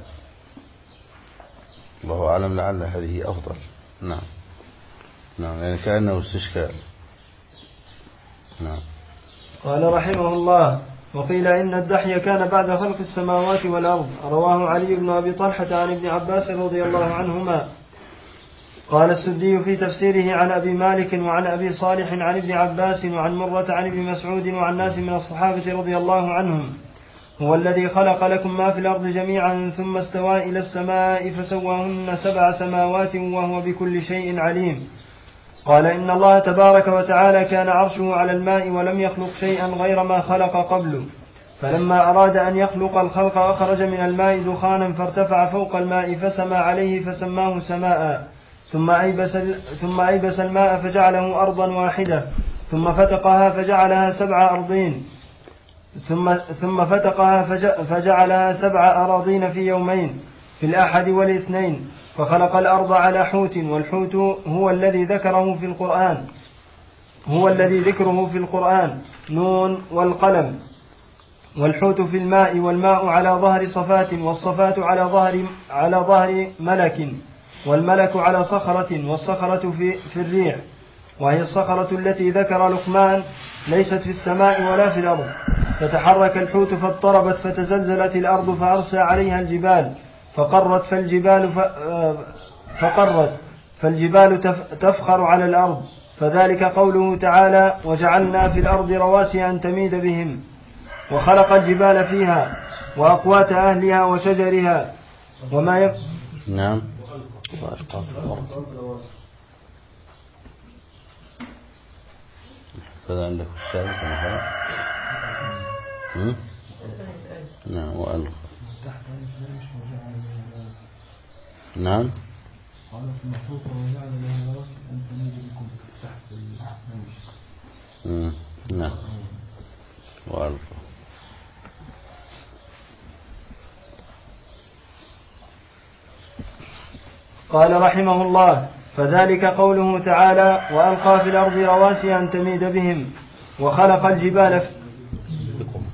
الله أعلم، لعل هذه أفضل. نعم. نعم، يعني كأنه استشكال. نعم. قال رحمه الله: وقيل إن الدحي كان بعد خلق السماوات والأرض، رواه علي بن أبي طلحة عن ابن عباس رضي الله عنهما. قال السدي في تفسيره عن أبي مالك وعن أبي صالح عن ابن عباس وعن مرة عن ابن مسعود وعن ناس من الصحابة رضي الله عنهم: هو الذي خلق لكم ما في الأرض جميعا ثم استوى إلى السماء فسواهن سبع سماوات وهو بكل شيء عليم. قال إن الله تبارك وتعالى كان عرشه على الماء ولم يخلق شيئا غير ما خلق قبله، فلما أراد أن يخلق الخلق أخرج من الماء دخانا فارتفع فوق الماء فسمى عليه فسماه سماء، ثم أيبس, ثم أيبس الماء فجعله أرضا واحدة، ثم فتقها فجعلها سبع أرضين، ثم, ثم فتقها فجعلها سبع أراضين في يومين في الأحد والاثنين، فخلق الأرض على حوت، والحوت هو الذي ذكره في القرآن هو الذي ذكره في القرآن نون والقلم. والحوت في الماء، والماء على ظهر صفات، والصفات على ظهر على ظهر ملك، والملك على صخرة، والصخرة في, في الريح، وهي الصخرة التي ذكر لقمان ليست في السماء ولا في الأرض. فتحرك الحوت فاضطربت فتزلزلت الأرض فأرسى عليها الجبال فقرت فالجبال فقرت فالجبال تفخر على الأرض، فذلك قوله تعالى: وجعلنا في الأرض رواسي أن تميد بهم، وخلق الجبال فيها وأقوات أهلها وشجرها وما يف... نعم. كذا عندك الشارع كما نعم. وألقى نعم. قال في المخلوق وجعل لها رواسي أن تميد بكم تحت الهامش. نعم. وألف. قال رحمه الله: فذلك قوله تعالى: وألقى في الأرض رواسي أن تميد بهم وخلق الجبال بكم.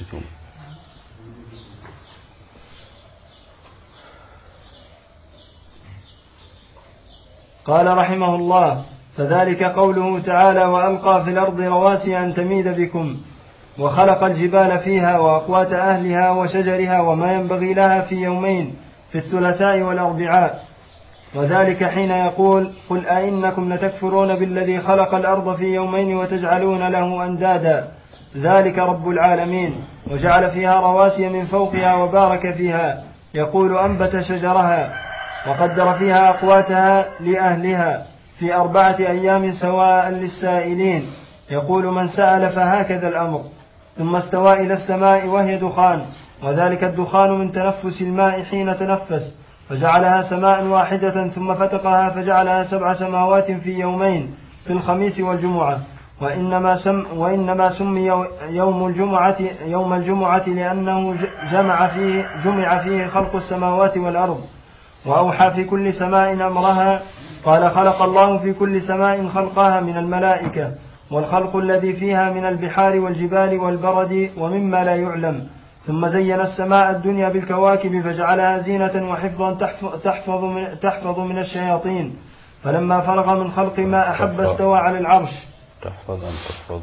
قال رحمه الله: فذلك قوله تعالى: وألقى في الأرض رواسي أن تميد بكم وخلق الجبال فيها وأقوات أهلها وشجرها وما ينبغي لها في يومين في الثلاثاء والأربعاء. وذلك حين يقول: قل أئنكم لتكفرون بالذي خلق الأرض في يومين وتجعلون له أندادا ذلك رب العالمين وجعل فيها رواسي من فوقها وبارك فيها، يقول: أنبت شجرها وقدر فيها أقواتها لأهلها في أربعة أيام سواء للسائلين، يقول من سأل فهكذا الأمر. ثم استوى إلى السماء وهي دخان، وذلك الدخان من تنفس الماء حين تنفس، فجعلها سماء واحدة ثم فتقها فجعلها سبع سماوات في يومين في الخميس والجمعة. وإنما, سم وإنما سمي يوم الجمعة يوم الجمعة لأنه جمع فيه, جمع فيه خلق السماوات والأرض. وأوحى في كل سماء أمرها. قال: خلق الله في كل سماء خلقها من الملائكة، والخلق الذي فيها من البحار والجبال والبرد ومما لا يعلم. ثم زين السماء الدنيا بالكواكب فجعلها زينة وحفظا تحفظ من, تحفظ من الشياطين. فلما فرغ من خلق ما أحب استوى على العرش. تحفظ أن تحفظ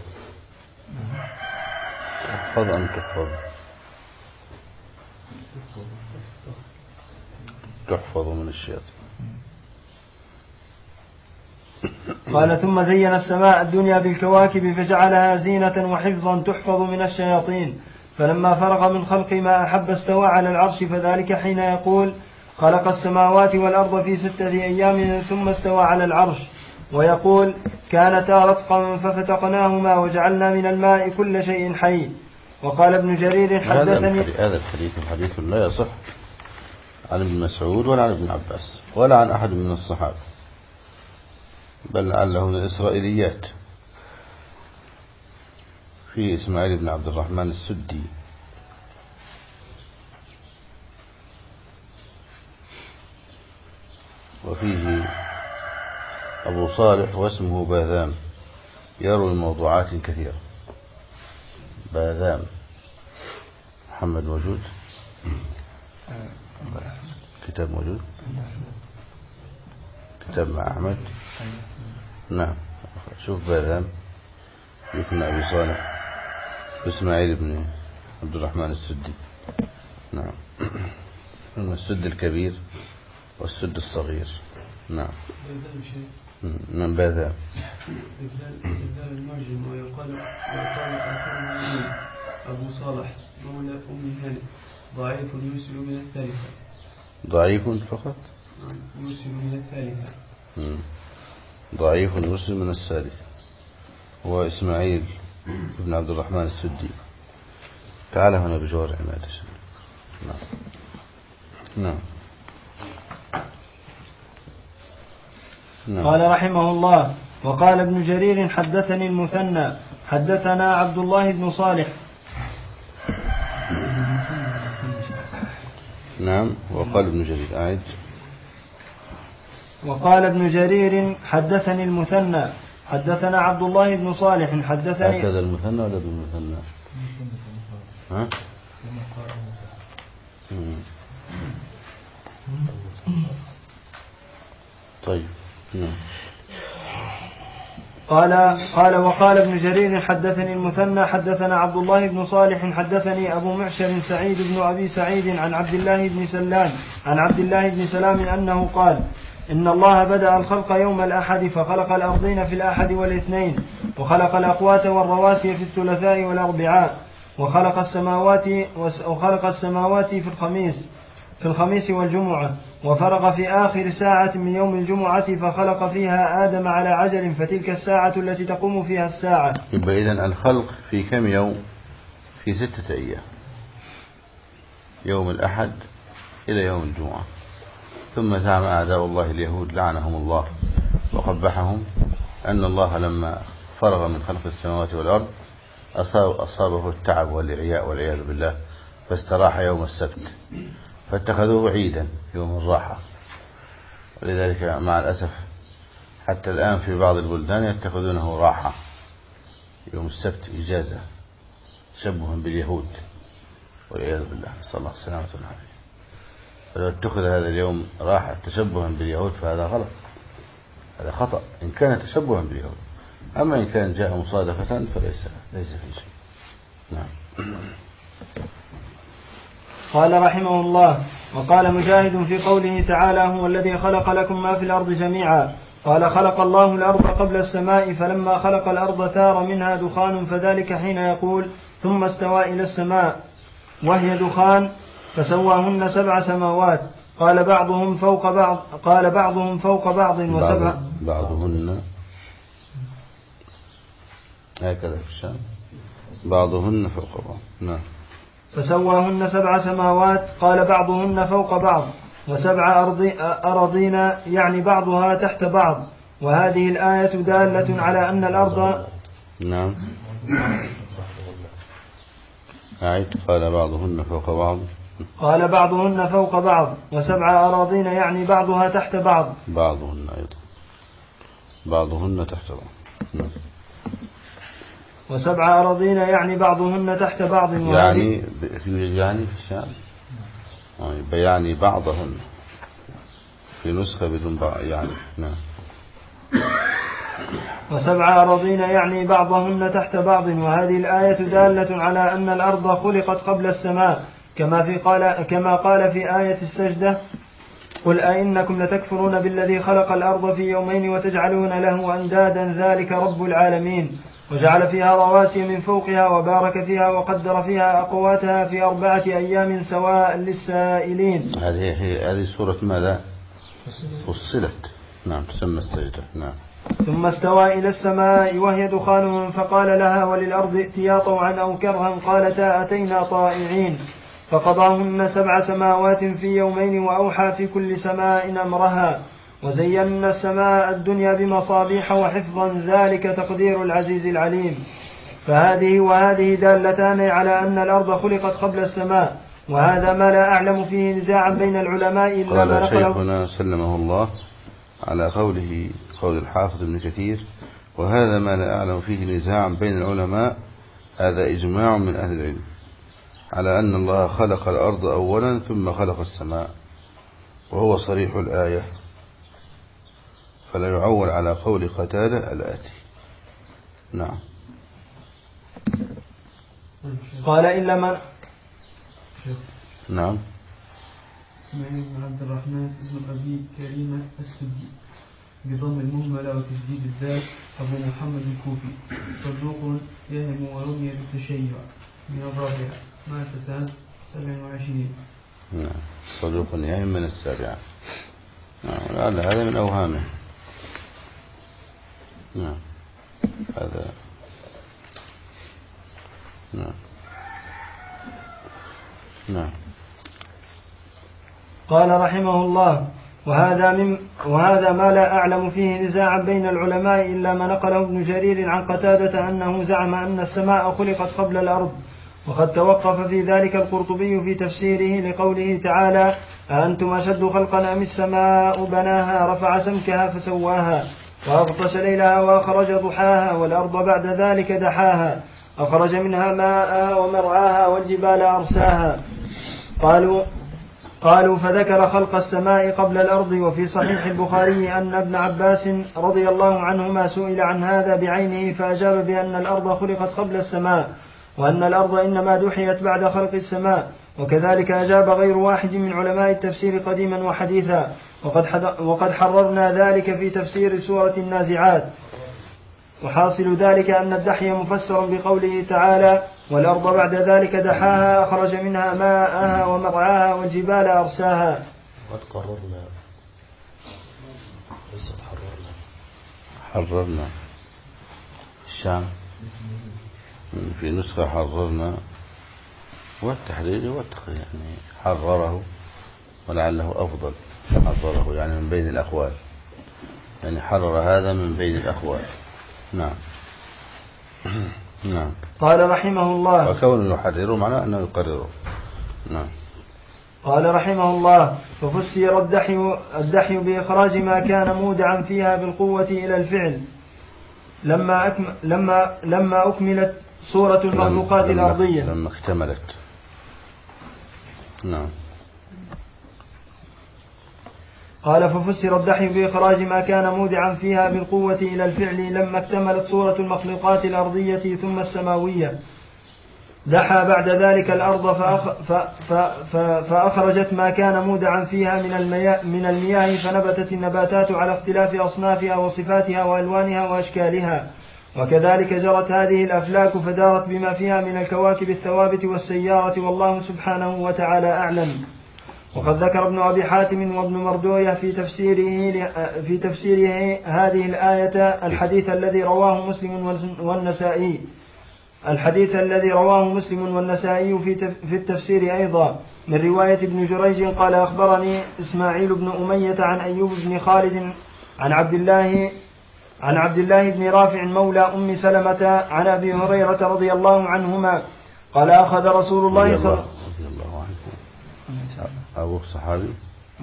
تحفظ أن تحفظ تحفظ من الشياطين. قال: ثم زين السماء الدنيا بالكواكب فجعلها زينة وحفظا تحفظ من الشياطين. فلما فرغ من خلق ما أحب استوى على العرش. فذلك حين يقول: خلق السماوات والأرض في ستة أيام ثم استوى على العرش. ويقول: كانتا رتقا ففتقناهما وجعلنا من الماء كل شيء حي. وقال ابن جرير: حدثني هذا الحديث الحديث لا يصح عن ابن مسعود ولا عن ابن عباس ولا عن أحد من الصحابة، بل لعله من الإسرائيليات في إسماعيل بن عبد الرحمن السدي. وفيه أبو صالح واسمه باذام يروي موضوعات كثيرة. باذام محمد موجود؟ كتاب موجود؟ كتاب مع أحمد؟ نعم. شوف باذام يكون أبي صالح وإسماعيل بن عبد الرحمن السدي. نعم. السد الكبير والسد الصغير. نعم. من باذام المعجم. ويقال ويقال آخر أبو صالح مولى أم هانئ ضعيف يوصل من الثالثة. ضعيف فقط؟ يوصل من الثالثة. ضعيف يوصل من الثالثة. هو إسماعيل بن عبد الرحمن السدي. تعال هنا بجوار عماد. نعم. نعم. نعم. قال رحمه الله: وقال ابن جرير: حدثني المثنى حدثنا عبد الله بن صالح. نعم. وقال ابن جرير أعد. وقال ابن جرير: حدثني المثنى حدثنا عبد الله بن صالح حدثني. هكذا المثنى ولا بالمثنى؟ ها؟ طيب. نعم. قال قال وقال ابن جرير: حدثني المثنى حدثنا عبد الله بن صالح حدثني أبو معشر سعيد بن أبي سعيد عن عبد الله بن سلام عن عبد الله بن سلام أنه قال: إن الله بدأ الخلق يوم الأحد فخلق الأرضين في الأحد والاثنين، وخلق الأقوات والرواسي في الثلاثاء والأربعاء، وخلق السماوات وخلق السماوات في الخميس في الخميس والجمعة، وفرغ في آخر ساعة من يوم الجمعة فخلق فيها آدم على عجل، فتلك الساعة التي تقوم فيها الساعة. يبقى إذن الخلق في كم يوم؟ في ستة أيام. يوم الأحد إلى يوم الجمعة. ثم زعم أعداء الله اليهود لعنهم الله وقبحهم أن الله لما فرغ من خلق السماوات والأرض أصاب أصابه التعب والإعياء والعياذ بالله، فاستراح يوم السبت فاتخذوه عيدا يوم الراحة. ولذلك مع الأسف حتى الآن في بعض البلدان يتخذونه راحة يوم السبت إجازة تشبها باليهود والعياذ بالله، صلى الله السلامة والعافية. فلو اتخذ هذا اليوم راحة تشبها باليهود فهذا غلط، هذا خطأ إن كان تشبها باليهود. أما إن كان جاء مصادفة فليس ليس في شيء. نعم. قال رحمه الله: وقال مجاهد في قوله تعالى: هو الذي خلق لكم ما في الأرض جميعا. قال: خلق الله الأرض قبل السماء، فلما خلق الأرض ثار منها دخان، فذلك حين يقول: ثم استوى إلى السماء وهي دخان فسواهن سبع سماوات. قال بعضهم فوق بعض قال بعضهم فوق بعض وسبع بعضهن هكذا في الشام بعضهن فوق بعض. نعم. فسواهن سبع سماوات. قال بعضهن فوق بعض وسبع أراضين، يعني بعضها تحت بعض. وهذه الآية دالة على أن الأرض. نعم. أعيد. قال بعضهن فوق بعض قال بعضهن فوق بعض وسبع أراضين، يعني بعضها تحت بعض. بعضهن أيضا بعضهن تحت بعض. وسبع أراضين، يعني بعضهن تحت بعض. يعني يعني في الشام يعني بعضهن في نسخة بدون بعض يعني. نعم. وسبع أراضين، يعني بعضهن تحت بعض. وهذه الآية دالة على أن الأرض خلقت قبل السماء، كما في قال كما قال في آية السجدة: قل أئنكم لتكفرون بالذي خلق الأرض في يومين وتجعلون له أندادا ذلك رب العالمين. وجعل فيها رواسي من فوقها وبارك فيها وقدر فيها أقواتها في أربعة أيام سواء للسائلين. هذه هي هذه سورة ماذا؟ فصلت. نعم. تسمى السجدة. نعم. ثم استوى إلى السماء وهي دخان، فقال لها وللأرض ائتيا طوعا أو كرها، قالتا أتينا طائعين. فقضاهن سبع سماوات في يومين، وأوحى في كل سماء أمرها. وزينا السماء الدنيا بمصابيح وحفظا، ذلك تقدير العزيز العليم. فهذه وهذه دالتان على أن الأرض خلقت قبل السماء، وهذا ما لا أعلم فيه نزاعا بين العلماء إلا ما نقله. قال شيخنا سلمه الله على قوله قول الحافظ ابن كثير: وهذا ما لا أعلم فيه نزاعا بين العلماء، هذا إجماع من أهل العلم على أن الله خلق الأرض أولا ثم خلق السماء، وهو صريح الآية، فلا يعول على قول قتادة الآتي. نعم. قال إلا من نعم. اسماعيل بن عبد الرحمن بن أبي كريمة السدي بضم المهملة وتجديد الذات، أبو محمد الكوفي، صدوق يهم ورمي بالتشيع، من الرابعة، مات سنة سبع وعشرين. نعم. صدوق يهم من السابعة. نعم. لعل هذا من أوهامه. نعم. هذا نعم. نعم. قال رحمه الله: وهذا, من وهذا ما لا أعلم فيه نزاعا بين العلماء إلا ما نقله ابن جرير عن قتادة أنه زعم أن السماء خلقت قبل الأرض. وقد توقف في ذلك القرطبي في تفسيره لقوله تعالى: أأنتم أشد خلقا أم السماء بناها رفع سمكها فسواها وأغطش ليلها وأخرج ضحاها والأرض بعد ذلك دحاها أخرج منها ماءها ومرعاها والجبال أرساها. قالوا قالوا فذكر خلق السماء قبل الأرض. وفي صحيح البخاري أن ابن عباس رضي الله عنهما سئل عن هذا بعينه فأجاب بأن الأرض خلقت قبل السماء، وأن الأرض إنما دحيت بعد خلق السماء. وكذلك أجاب غير واحد من علماء التفسير قديما وحديثا، وقد, وقد حررنا ذلك في تفسير سورة النازعات. وحاصل ذلك أن الدحي مفسر بقوله تعالى: والأرض بعد ذلك دحاها أخرج منها ماءها ومرعاها والجبال أرساها. قد قررنا ليس حررنا حررنا الشام في نسخة حررنا والتحرير والتقرير يعني حرره ولعله أفضل، حرره يعني من بين الأقوال، يعني حرر هذا من بين الأقوال. نعم. نعم. قال رحمه الله. وكونه يحرره معناه أنه يقرره. نعم. قال رحمه الله: ففسر الدحي, الدحي بإخراج ما كان مودعا فيها بالقوة إلى الفعل لما, أكم لما, لما أكملت صورة المخلوقات لما الأرضية لما اكتملت. نعم. قال: ففسر الدحي بإخراج ما كان مودعا فيها بالقوة إلى الفعل لما اكتملت صورة المخلوقات الأرضية ثم السماوية. دحى بعد ذلك الأرض فأخ ف ف ف فأخرجت ما كان مودعا فيها من المياه, من المياه فنبتت النباتات على اختلاف أصنافها وصفاتها وألوانها وأشكالها، وكذلك جرت هذه الأفلاك فدارت بما فيها من الكواكب الثوابت والسيارة، والله سبحانه وتعالى أعلم. وقد ذكر ابن أبي حاتم وابن مردوية في تفسيره, في تفسيره هذه الآية الحديث الذي رواه مسلم والنسائي الحديث الذي رواه مسلم والنسائي في التفسير أيضا من رواية ابن جريج قال: أخبرني إسماعيل بن أمية عن أيوب بن خالد عن عبد الله عن عبد الله بن رافع مولى أم سلمة عن أبي هريرة رضي الله عنهما قال: أخذ رسول الله صلى الله عليه وسلم أبوك صحابي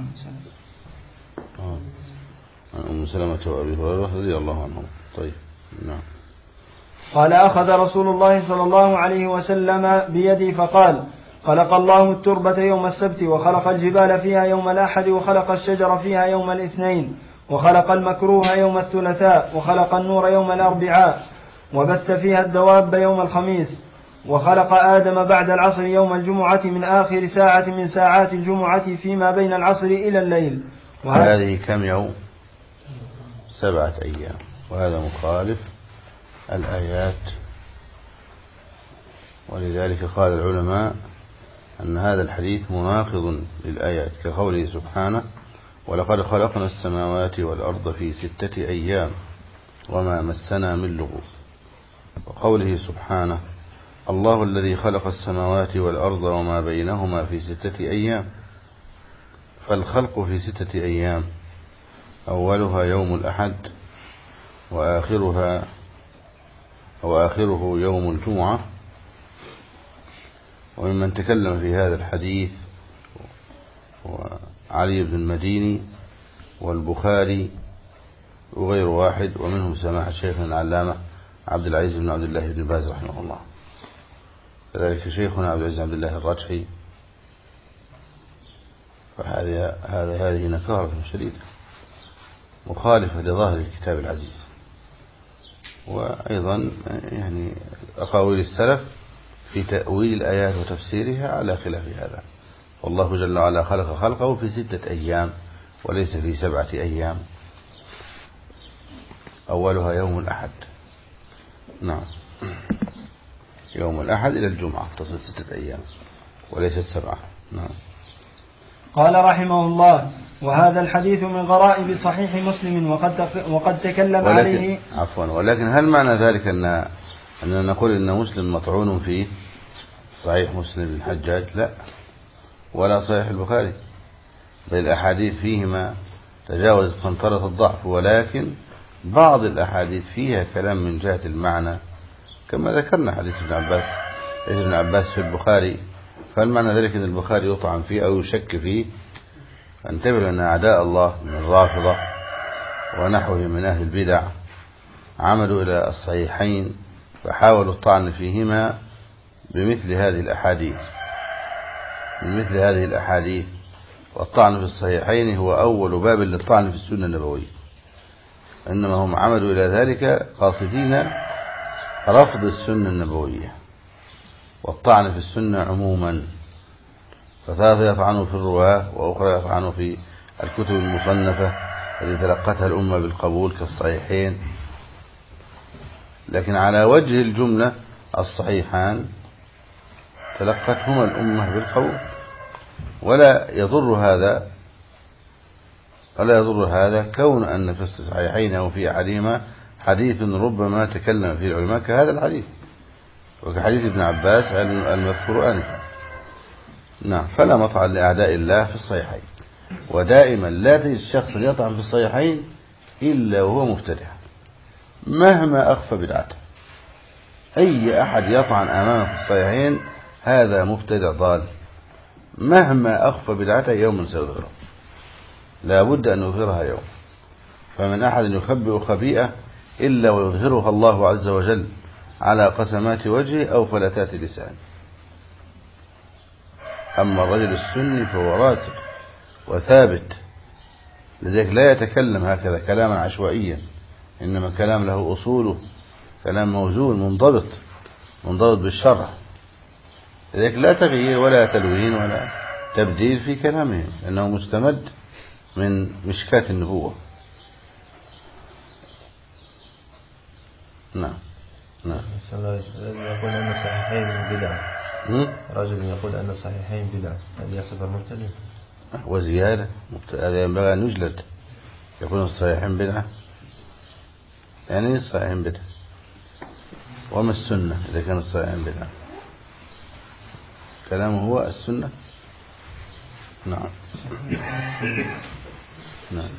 عن أم سلمة وأبي هريرة رضي الله عنهم. طيب. نعم. قال: أخذ رسول الله صلى الله عليه وسلم بيدي فقال: خلق الله التربة يوم السبت، وخلق الجبال فيها يوم الأحد، وخلق الشجر فيها يوم الاثنين، وخلق المكروه يوم الثلاثاء، وخلق النور يوم الأربعاء، وبث فيها الدواب يوم الخميس، وخلق آدم بعد العصر يوم الجمعة من آخر ساعة من ساعات الجمعة فيما بين العصر إلى الليل. وهذه كم يوم؟ سبعة أيام. وهذا مخالف الآيات، ولذلك قال العلماء أن هذا الحديث مناقض للآيات، كقوله سبحانه: ولقد خلقنا السماوات والأرض في ستة أيام وما مسنا من لغوب. وقوله سبحانه: الله الذي خلق السماوات والأرض وما بينهما في ستة أيام. فالخلق في ستة أيام أولها يوم الأحد، وآخرها وآخره يوم الجمعة. وممن تكلم في هذا الحديث وعلي بن المديني والبخاري وغير واحد، ومنهم سماحة شيخنا العلامة عبد العزيز بن عبد الله بن باز رحمه الله، كذلك شيخنا عبد العزيز عبد الله الرجحي. فهذه هذا هذه نكارة شديدة مخالفة لظاهر الكتاب العزيز. وأيضا يعني أقاويل السلف في تأويل الآيات وتفسيرها على خلاف هذا. والله جل وعلا خلق خلقه في ستة أيام وليس في سبعة أيام، أولها يوم الأحد. نعم. يوم الأحد إلى الجمعة تصل ستة أيام وليست سبعة. نعم. قال رحمه الله: وهذا الحديث من غرائب صحيح مسلم وقد وقد تكلم ولكن عليه. عفوا ولكن هل معنى ذلك أن أن نقول أن مسلم مطعون فيه؟ صحيح مسلم الحجاج لا، ولا صحيح البخاري، بل الأحاديث فيهما تجاوز قنطرة الضعف، ولكن بعض الأحاديث فيها كلام من جهة المعنى، كما ذكرنا حديث ابن عباس حديث ابن عباس في البخاري. فهل معنى ذلك أن البخاري يطعن فيه أو يشك فيه؟ فانتبه أن أعداء الله من الرافضة ونحوه من أهل البدع عملوا إلى الصحيحين فحاولوا الطعن فيهما بمثل هذه الأحاديث بمثل هذه الأحاديث والطعن في الصحيحين هو أول باب للطعن في السنة النبوية، إنما هم عملوا إلى ذلك قاصدين رفض السنة النبوية والطعن في السنة عموما، فتارة يطعنوا في الرواة وأخرى يطعنوا في الكتب المصنفة التي تلقتها الأمة بالقبول كالصحيحين. لكن على وجه الجملة الصحيحان تلقتهما الأمة بالقبول، ولا يضر هذا ولا يضر هذا كون أن في الصحيحين أو في أحدهما حديث ربما تكلم فيه العلماء كهذا الحديث، وكحديث ابن عباس المذكور آنفا. نعم. فلا مطعن لأعداء الله في الصحيحين، ودائما لا تجد الشخص يطعن في الصحيحين إلا وهو مبتدع مهما أخفى بدعته. أي أحد يطعن أمامه في الصحيحين هذا مبتدع ضال مهما أخفى بدعته يوما سيظهرها، لا بد أن يظهرها يوم. فمن أحد يخبئ خبيئة إلا ويظهرها الله عز وجل على قسمات وجهه أو فلتات لسانه. أما الرجل السني فهو راسخ وثابت، لذلك لا يتكلم هكذا كلاما عشوائيا، إنما كلام له أصوله، كلام موزون منضبط منضبط بالشرع. لذلك لا تغيير ولا تلوين ولا تبديل في كلامه، لأنه مستمد من مشكاة النبوة. نعم نعم. يقول أن الصحيحين بدعة، رجل يقول أن الصحيحين بدعة، هل يعتبر مبتدع؟ وزيادة هذا ينبغي أن يجلد. يقول الصحيحين بدعة، يعني الصحيحين بدعة. وما السنة إذا كان الصحيحين بدعة؟ كلامه هو السنة. نعم نعم.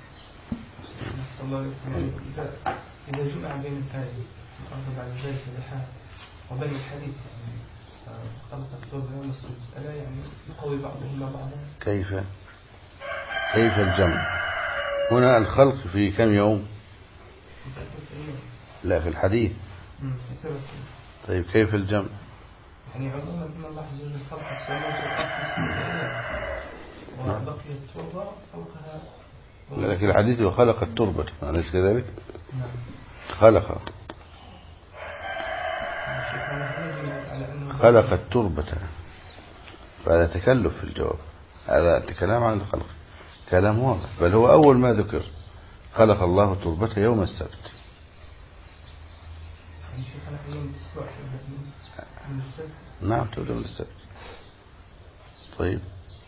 إذا جمع بين الكاذب بعد ذلك الإلحاد وبين الحديث خلق التوبة والمسجد، ألا يعني يقوي بعضهما بعضا؟ كيف كيف الجمع هنا؟ الخلق في كم يوم؟ لا في الحديث. طيب كيف الجمع؟ يعني عموما أن الله عز وجل خلق السماوات والأرض في ستة أيام وبقي التربة فوقها. لكن الحديث وخلق التربة أليس كذلك؟ خلق خلق التربة، فهذا تكلف في الجواب، هذا كلام عن الخلق، كلام واضح. بل هو أول ما ذكر خلق الله التربة يوم السبت. نعم تبدأ من السبت. طيب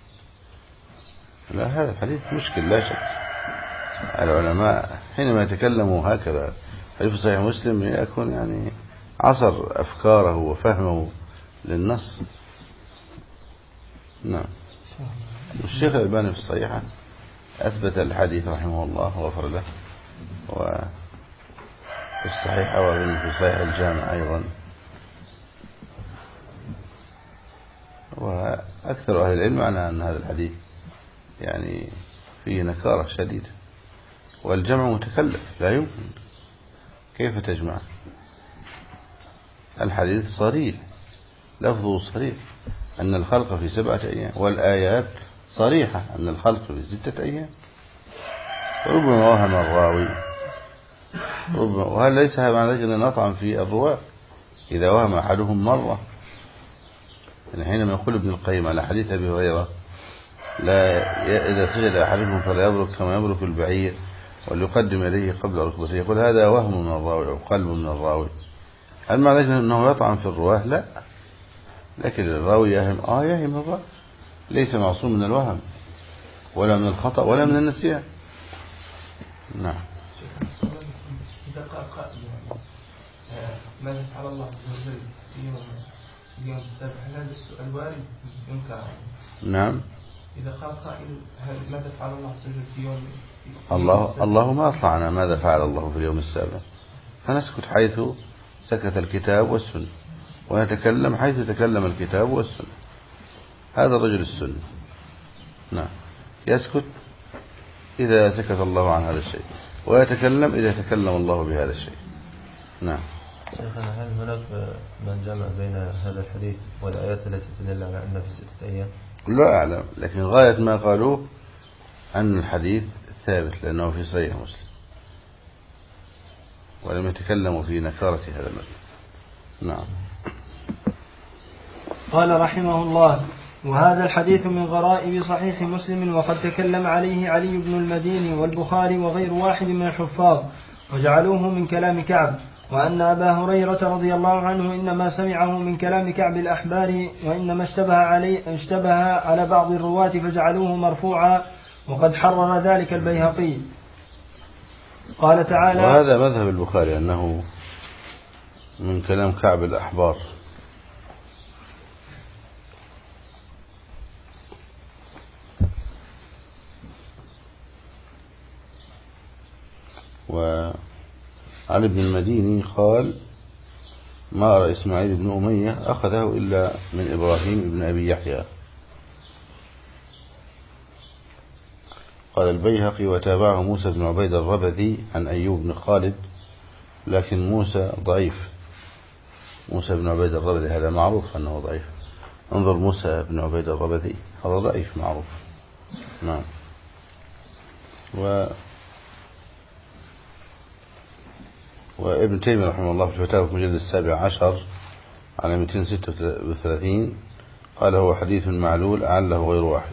لا هذا الحديث مشكل لا شك. العلماء حينما يتكلموا هكذا حديث صحيح مسلم يكون يعني عصر أفكاره وفهمه للنص. نعم. الشيخ الألباني في الصحيحة أثبت الحديث رحمه الله وغفر له، وفي الصحيحة وفي صحيح الجامع أيضا. وأكثر أهل العلم على أن هذا الحديث يعني فيه نكارة شديدة، والجمع متكلف لا يمكن. كيف تجمع؟ الحديث صريح، لفظه صريح أن الخلق في سبعة أيام، والآيات صريحة أن الخلق في ستة أيام. ربما وهم الراوي، ربما، وهل ليس معنى ذلك أن نطعن في الرواة إذا وهم أحدهم مرة؟ يعني حينما يقول ابن القيم على حديث أبي هريرة لا إذا سجد أحدكم فلا يبرك كما يبرك البعير وليقدم إليه قبل ركبته، يقول هذا وهم من الراوي أو قلب من الراوي. هل معنى ذلك أنه يطعن في الرواه؟ لا، لكن الراوي يهم آه يهم الراوي، ليس معصوم من الوهم ولا من الخطأ ولا من النسيان. نعم. إذا قال قائل ماذا فعل الله عز وجل في يوم اليوم السابع، هل هذا السؤال وارد ينكر؟ نعم. إذا قال قائل ماذا فعل الله عز وجل في يوم الله الله ما أطلعنا ماذا فعل الله في اليوم السابع، فنسكت حيث سكت الكتاب والسنة، ونتكلم حيث تكلم الكتاب والسنة. هذا الرجل السني. نعم. يسكت إذا سكت الله عن هذا الشيء، ويتكلم إذا تكلم الله بهذا الشيء. نعم. شيخنا هل هناك من جمع بين هذا الحديث والآيات التي تدل على أن في ستة أيام؟ لا أعلم، لكن غاية ما قالوه أن الحديث ثابت لأنه في صحيح مسلم، ولم يتكلموا في نكارة هذا المسلم. نعم. قال رحمه الله: وهذا الحديث من غرائب صحيح مسلم، وقد تكلم عليه علي بن المديني والبخاري وغير واحد من الحفاظ، وجعلوه من كلام كعب، وأن أبا هريرة رضي الله عنه إنما سمعه من كلام كعب الأحبار، وإنما اشتبه, علي اشتبه على بعض الرواة فجعلوه مرفوعا، وقد حرر ذلك البيهقي. قال تعالى: وهذا مذهب البخاري أنه من كلام كعب الأحبار. وعن ابن المديني قال ما أرى إسماعيل بن أمية أخذه إلا من إبراهيم بن أبي يحيى. قال البيهقي وتابعه موسى بن عبيد الربذي عن أيوب بن خالد، لكن موسى ضعيف. موسى بن عبيد الربذي هذا معروف أنه ضعيف. انظر موسى بن عبيد الربذي هذا ضعيف معروف. نعم. و وابن تيمية رحمه الله في الفتاوى في المجلد السابع عشر على مئتين وستة وثلاثين قال هو حديث معلول أعله غير واحد،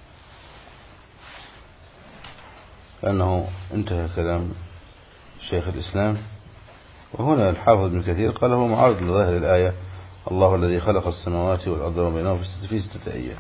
لأنه انتهى كلام شيخ الإسلام. وهنا الحافظ ابن كثير قال هو معارض لظاهر الآية الله الذي خلق السماوات والأرض وبينهما في ستة أيام.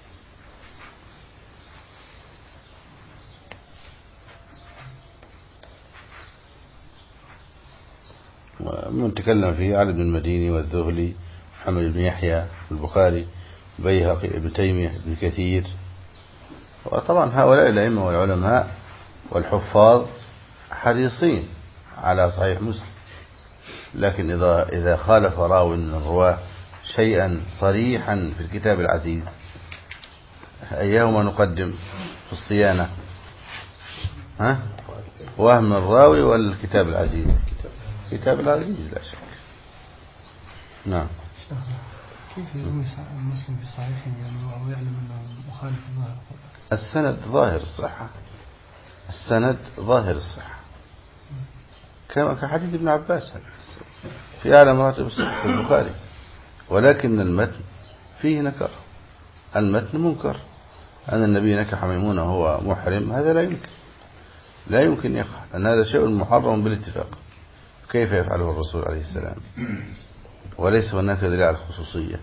ومن تكلم فيه علي بن المديني والذهلي محمد بن يحيى البخاري بيهقي ابن تيمية ابن كثير. وطبعا هؤلاء الأئمة والعلماء والحفاظ حريصين على صحيح مسلم، لكن إذا إذا خالف راو من الرواة شيئا صريحا في الكتاب العزيز أيهما نقدم في الصيانة؟ ها؟ وهم الراوي ولا الكتاب العزيز؟ الكتاب العزيز لا شك. نعم. كيف يروي مسلم في صحيحه يعني ويعلم أنه مخالف الظاهر؟ السند ظاهر الصحة، السند ظاهر الصحة كما كحديث ابن عباس في أعلى مراتب الصحة في البخاري، ولكن المتن فيه نكر. المتن منكر. أن النبي نكح ميمونة وهو محرم هذا لا يمكن، لا يمكن يقع، أن هذا شيء محرم بالاتفاق. كيف يفعله الرسول عليه السلام؟ وليس هناك دليل على الخصوصية.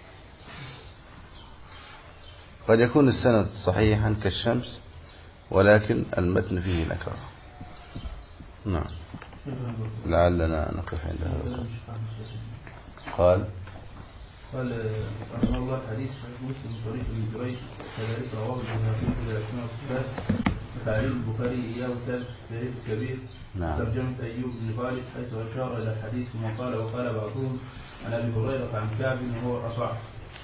قد يكون السند صحيحا كالشمس ولكن المتن فيه نكرة. نعم. لعلنا نقف عند هذا. قال قال رحمه الله حديث مسلم طريق ابن جريج كذلك رواه البخاري في الأسماء والصفات وتعليل البخاري إياه ثابت في الكبير. نعم. ترجمة أيوب بن خالد حيث أشار إلى الحديث ثم قال وقال بعضهم عن أبي هريرة عن كعب وهو الرفع،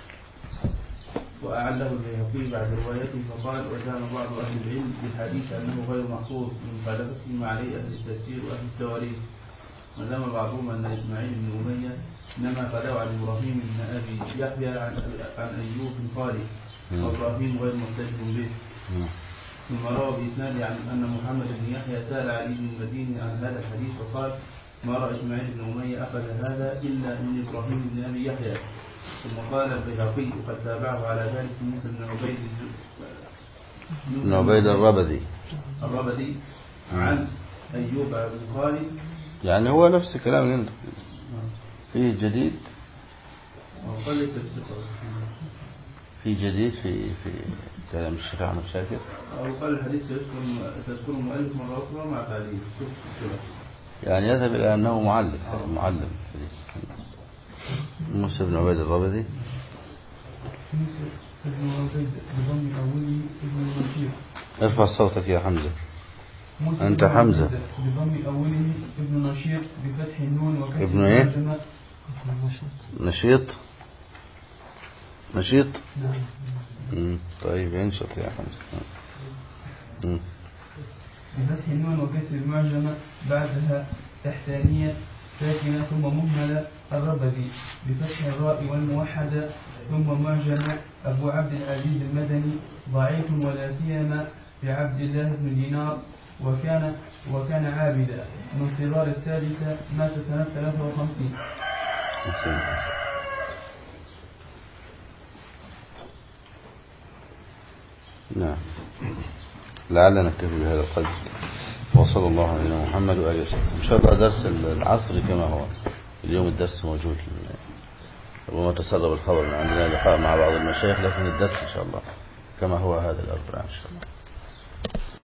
وأعله البيهقي بعد روايته فقال وزعم بعض أهل العلم بالحديث أنه غير محصور من مخالفته ما عليه أهل التفسير وأهل التواريخ. وذم بعضهم أن إسماعيل بن أمية إنما خلاه عن إبراهيم بن أبي يحيى عن, عن أيوب بن خالد وإبراهيم غير محتج به. ثم روى بإسناد عن أن محمد بن يحيى سأل علي بن المديني عن هذا الحديث وقال ما رأى إسماعيل بن أمية أخذ هذا إلا من إبراهيم بن أبي يحيى. ثم قال البيهقي وقد تابعه على ذلك موسى بن عبيد بن عبيد الربذي الربذي عن أيوب بن خالد. يعني هو نفس كلام ينطق فيه جديد، في جديد في في كلام الشيخ أحمد شاكر. أو قال الحديث سيذكر المؤلف مرة أخرى مع تعليل، يعني يذهب إلى أنه معلم معلم موسى بن عبيد الربذي. موسى بن عبيد بضم أوله ابن نشيط. ارفع صوتك يا حمزة. موسى أنت حمزة. بضم أوله ابن نشيط بفتح النون وكسر ابن إيه؟ المعجمة. نشيط نشيط. نعم. طيب ينشط يا حمزة. مم. بفتح النون وكسر المعجمة بعدها تحتانية ساكنة ثم مهملة الربذي بفتح الراء والموحدة ثم معجمة أبو عبد العزيز المدني ضعيف ولا سيما بعبد الله بن دينار وكان وكان عابدا من صغار السادسة مات سنة ثلاثة وخمسين. نعم. لعلنا نكتفي بهذا القدر، وصلى الله على محمد وآله وسلم. إن شاء الله درس العصر كما هو اليوم، الدرس موجود، ربما تسرب الخبر من عندنا لقاء مع بعض المشايخ، لكن الدرس إن شاء الله كما هو هذا الأربعاء إن شاء الله.